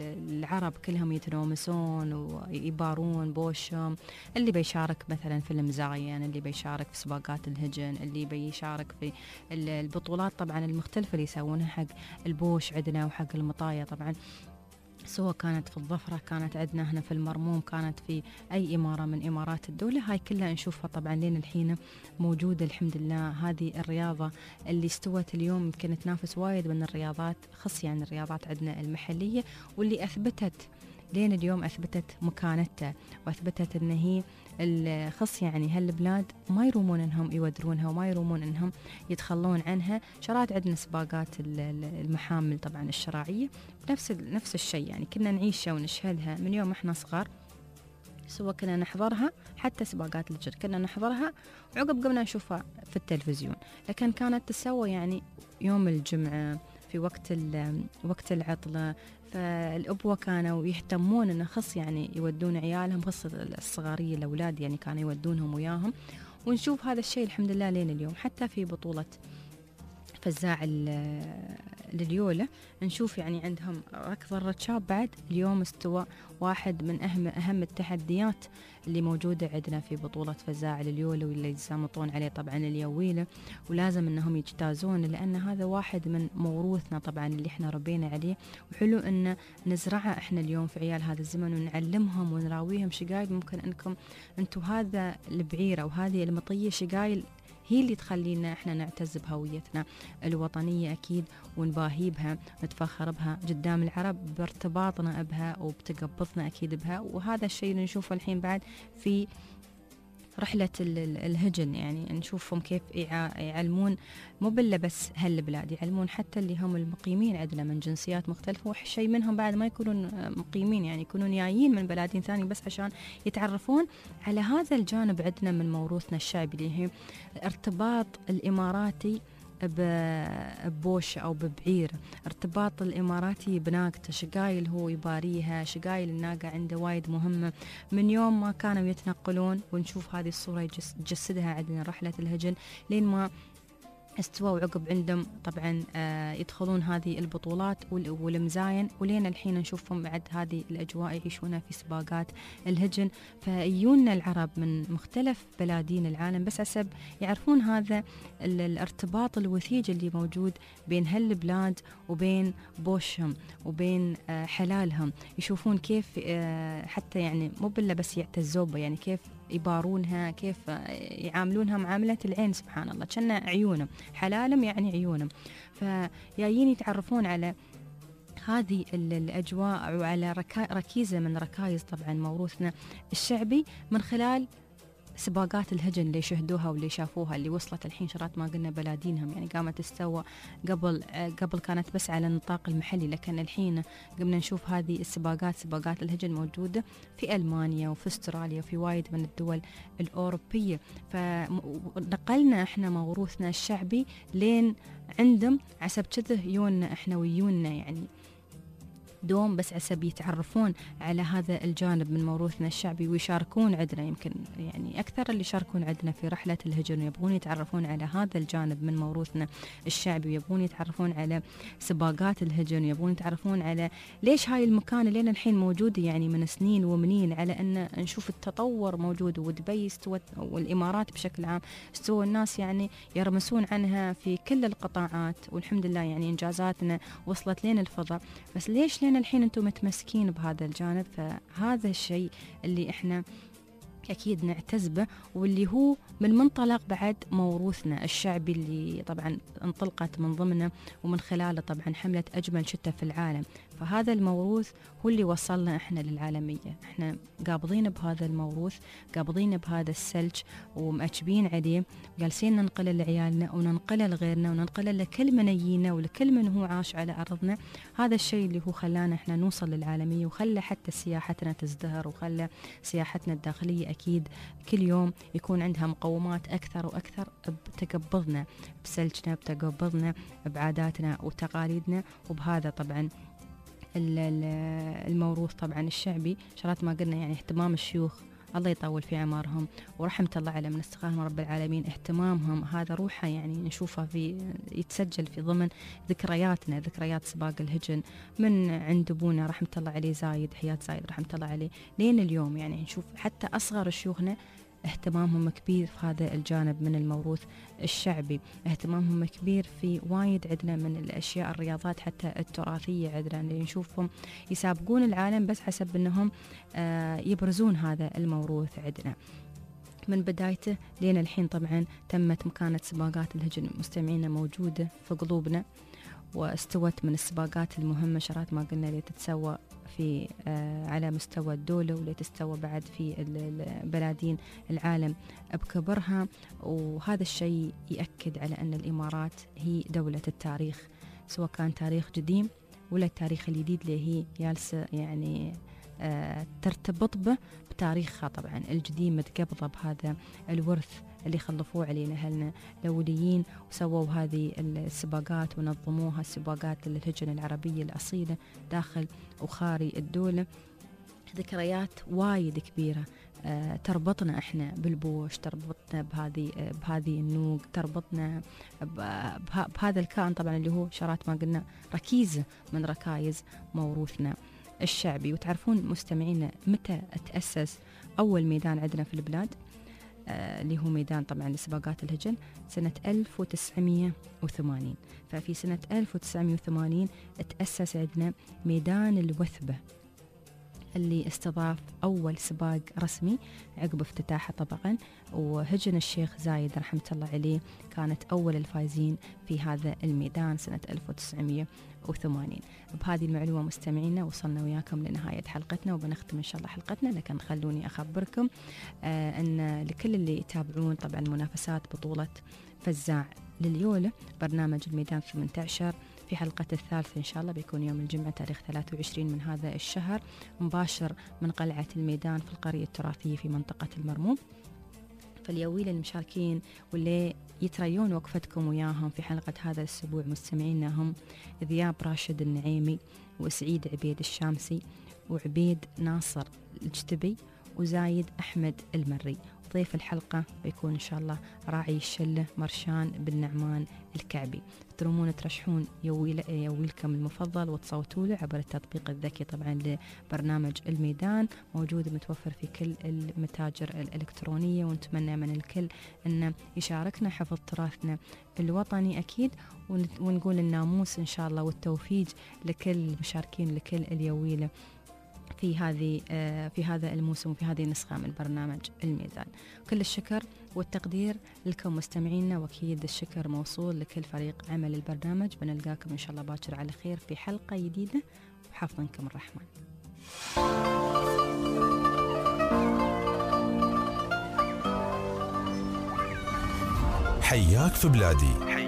Speaker 2: العرب كلهم يتنومسون ويبارون بوشهم، اللي بيشارك مثلا في المزاين، اللي بيشارك في سباقات الهجن، اللي بيشارك في البطولات طبعا المختلفة اللي يسوونها حق البوش عندنا وحق المطايا، طبعا سواء كانت في الظفرة، كانت عندنا هنا في المرموم، كانت في أي إمارة من إمارات الدولة، هاي كلها نشوفها طبعا لين الحين موجودة الحمد لله. هذه الرياضة اللي استوت اليوم يمكن تنافس وايد من الرياضات، خص يعني الرياضات عندنا المحلية، واللي أثبتت لين اليوم أثبتت مكانتها وأثبتت أن هي الخص يعني هالبلاد ما يرومون أنهم يودرونها وما يرومون أنهم يتخلون عنها. شرات عندنا سباقات المحامل طبعا الشراعية نفس نفس الشيء، يعني كنا نعيشها ونشهدها من يوم احنا صغار، سواء كنا نحضرها حتى سباقات الجر كنا نحضرها وعقب قمنا نشوفها في التلفزيون، لكن كانت تسوى يعني يوم الجمعة في وقت وقت العطلة. فالأبوة كانوا يهتمون أن خص يعني يودون عيالهم، خص الصغارية الأولاد يعني كانوا يودونهم وياهم، ونشوف هذا الشيء الحمد لله لين اليوم. حتى في بطولة فزاع لليولة نشوف يعني عندهم ركض الرتشاب بعد اليوم استوى واحد من أهم أهم التحديات اللي موجودة عندنا في بطولة فزاعل اليولة، واللي يسامطون عليه طبعا اليويلة، ولازم أنهم يجتازون لأن هذا واحد من موروثنا طبعا اللي احنا ربينا عليه، وحلو أن نزرعه احنا اليوم في عيال هذا الزمن ونعلمهم ونراويهم شقايل. ممكن أنكم أنتم هذا البعيرة وهذه المطية شقايل هي اللي تخلينا احنا نعتز بهويتنا الوطنية أكيد، ونباهي بها نتفخر بها قدام العرب بارتباطنا بها وبتقبضنا أكيد بها. وهذا الشيء اللي نشوفه الحين بعد في رحلة الهجن، يعني نشوفهم كيف يعلمون مو بلا بس هالبلاد، يعلمون حتى اللي هم المقيمين عندنا من جنسيات مختلفة، وشيء منهم بعد ما يكونون مقيمين يعني يكونون جايين من بلادين ثانية بس عشان يتعرفون على هذا الجانب عندنا من موروثنا الشعبي اللي هي ارتباط الإماراتي ببوشة أو ببعير، ارتباط الإماراتي بناقته، شقايل هو يباريها، شقايل الناقة عنده وايد مهمة من يوم ما كانوا يتنقلون. ونشوف هذه الصورة يجسدها عندنا رحلة الهجن لين ما استوى وعقب عندهم طبعا آه يدخلون هذه البطولات والمزاين، ولين الحين نشوفهم بعد هذه الأجواء يعيشونها في سباقات الهجن. فيجونا العرب من مختلف بلادين العالم بس عسب يعرفون هذا الارتباط الوثيج اللي موجود بين هالبلاد وبين بوشهم وبين آه حلالهم، يشوفون كيف آه حتى يعني مو بلا بس يعتزوا يعني كيف يبارونها، كيف يعاملونها معاملة العين سبحان الله، كنا عيونهم حلالهم يعني عيونهم. فجايين يتعرفون على هذه الأجواء وعلى ركيزة من ركائز طبعا موروثنا الشعبي من خلال سباقات الهجن اللي شهدوها واللي شافوها اللي وصلت الحين شرات ما قلنا بلادينهم، يعني قامت تستوى قبل قبل كانت بس على النطاق المحلي، لكن الحين قمنا نشوف هذه السباقات سباقات الهجن موجودة في ألمانيا وفي استراليا وفي وايد من الدول الأوروبية. فنقلنا احنا موروثنا الشعبي لين عندهم عسب كذا يونا احنا ويونا يعني دوم بس عسب يتعرفون على هذا الجانب من موروثنا الشعبي ويشاركون عندنا، يمكن يعني أكثر اللي يشاركون عندنا في رحلة الهجن ويبغون يتعرفون على هذا الجانب من موروثنا الشعبي، ويبغون يتعرفون على سباقات الهجن، ويبغون يتعرفون على ليش هاي المكان اللي الحين موجودة يعني من سنين ومنين، على أن نشوف التطور موجود ودبي استوت والإمارات بشكل عام استوى الناس يعني يرمسون عنها في كل القطاعات، والحمد لله يعني إنجازاتنا وصلت لين الفضاء. بس ليش لين الحين أنتم متمسكين بهذا الجانب؟ فهذا الشيء اللي إحنا أكيد نعتز به، واللي هو من منطلق بعد موروثنا الشعبي اللي طبعا انطلقت من ضمنه ومن خلاله طبعا حملة أجمل شتى في العالم. فهذا الموروث هو اللي وصلنا إحنا للعالمية، إحنا قابضين بهذا الموروث، قابضين بهذا السلج ومأجبين عليه، جالسين ننقله لعيالنا وننقله لغيرنا وننقله لكل من يجينا ولكل من هو عاش على أرضنا. هذا الشيء اللي هو خلانا إحنا نوصل للعالمية، وخلى حتى سياحتنا تزدهر، وخلى سياحتنا الداخلية أكيد كل يوم يكون عندها مقومات أكثر وأكثر بتقبضنا بسلجنا، بتقبضنا بعاداتنا وتقاليدنا، وبهذا طبعا الموروث طبعا الشعبي. شرات ما قلنا يعني اهتمام الشيوخ الله يطول في عمارهم ورحمة الله على من استقاهم رب العالمين، اهتمامهم هذا روحه يعني نشوفه في يتسجل في ضمن ذكرياتنا، ذكريات سباق الهجن من عند أبونا رحمة الله عليه زايد، حياة زايد رحمة الله عليه لين اليوم. يعني نشوف حتى أصغر شيوخنا اهتمامهم كبير في هذا الجانب من الموروث الشعبي، اهتمامهم كبير في وايد عندنا من الأشياء الرياضات حتى التراثية عندنا اللي نشوفهم يسابقون العالم بس حسب أنهم آه يبرزون هذا الموروث عندنا من بدايته لين الحين. طبعا تمت مكانة سباقات الهجن مستمعينا موجودة في قلوبنا، واستوت من السباقات المهمة شرات ما قلنا اللي تتسوى في آه على مستوى الدولة واللي تستوى بعد في بلادين العالم بكبرها. وهذا الشيء يأكد على أن الإمارات هي دولة التاريخ، سواء كان تاريخ قديم ولا التاريخ الجديد اللي هي جالسة يعني آه ترتبط به بتاريخها طبعا القديم، متقبضة بهذا الورث اللي خلفوه علينا أهلنا الأوليين، وسووا هذه السباقات ونظموها السباقات للهجن العربية الأصيلة داخل وخارج الدولة. ذكريات وايد كبيرة آه تربطنا احنا بالبوش، تربطنا بهذه بهذه النوق، تربطنا بهذا الكائن طبعا اللي هو شرات ما قلنا ركيزة من ركائز موروثنا الشعبي. وتعرفون مستمعينا متى تأسس أول ميدان عندنا في البلاد؟ آه اللي هو ميدان طبعا لسباقات الهجن سنة ألف وتسعمية وثمانين. ففي سنة ألف وتسعمية وثمانين تأسس عندنا ميدان الوثبة اللي استضاف أول سباق رسمي عقب افتتاحه طبعا، وهجن الشيخ زايد رحمة الله عليه كانت أول الفائزين في هذا الميدان سنة ألف وتسعمية وثمانين. بهذه المعلومة مستمعينا وصلنا وياكم لنهاية حلقتنا، وبنختم إن شاء الله حلقتنا، لكن خلوني أخبركم آه أن لكل اللي يتابعون طبعا منافسات بطولة فزاع لليولة برنامج الميدان ثمانية عشر في حلقة الثالثة إن شاء الله بيكون يوم الجمعة تاريخ ثلاثة وعشرين من هذا الشهر مباشر من قلعة الميدان في القرية التراثية في منطقة المرموم. فاليويل المشاركين واللي يتريون وقفتكم وياهم في حلقة هذا الأسبوع مستمعينا هم ذياب راشد النعيمي وسعيد عبيد الشامسي وعبيد ناصر الجتبي وزايد أحمد المري. ضيف الحلقة بيكون إن شاء الله راعي الشلة مرشان بن نعمان الكعبي. ترمون ترشحون يويل يويلكم المفضل وتصوتوا له عبر التطبيق الذكي طبعا لبرنامج الميدان، موجود متوفر في كل المتاجر الإلكترونية، ونتمنى من الكل أن يشاركنا حفظ تراثنا الوطني أكيد، ونقول الناموس إن شاء الله والتوفيق لكل المشاركين لكل اليويلة في هذه في هذا الموسم وفي هذه النسخة من برنامج الميدان. كل الشكر والتقدير لكم مستمعينا، واكيد الشكر موصول لكل فريق عمل البرنامج. بنلقاكم ان شاء الله باكر على خير في حلقة جديدة وحفظكم الرحمن.
Speaker 1: حياك في بلادي.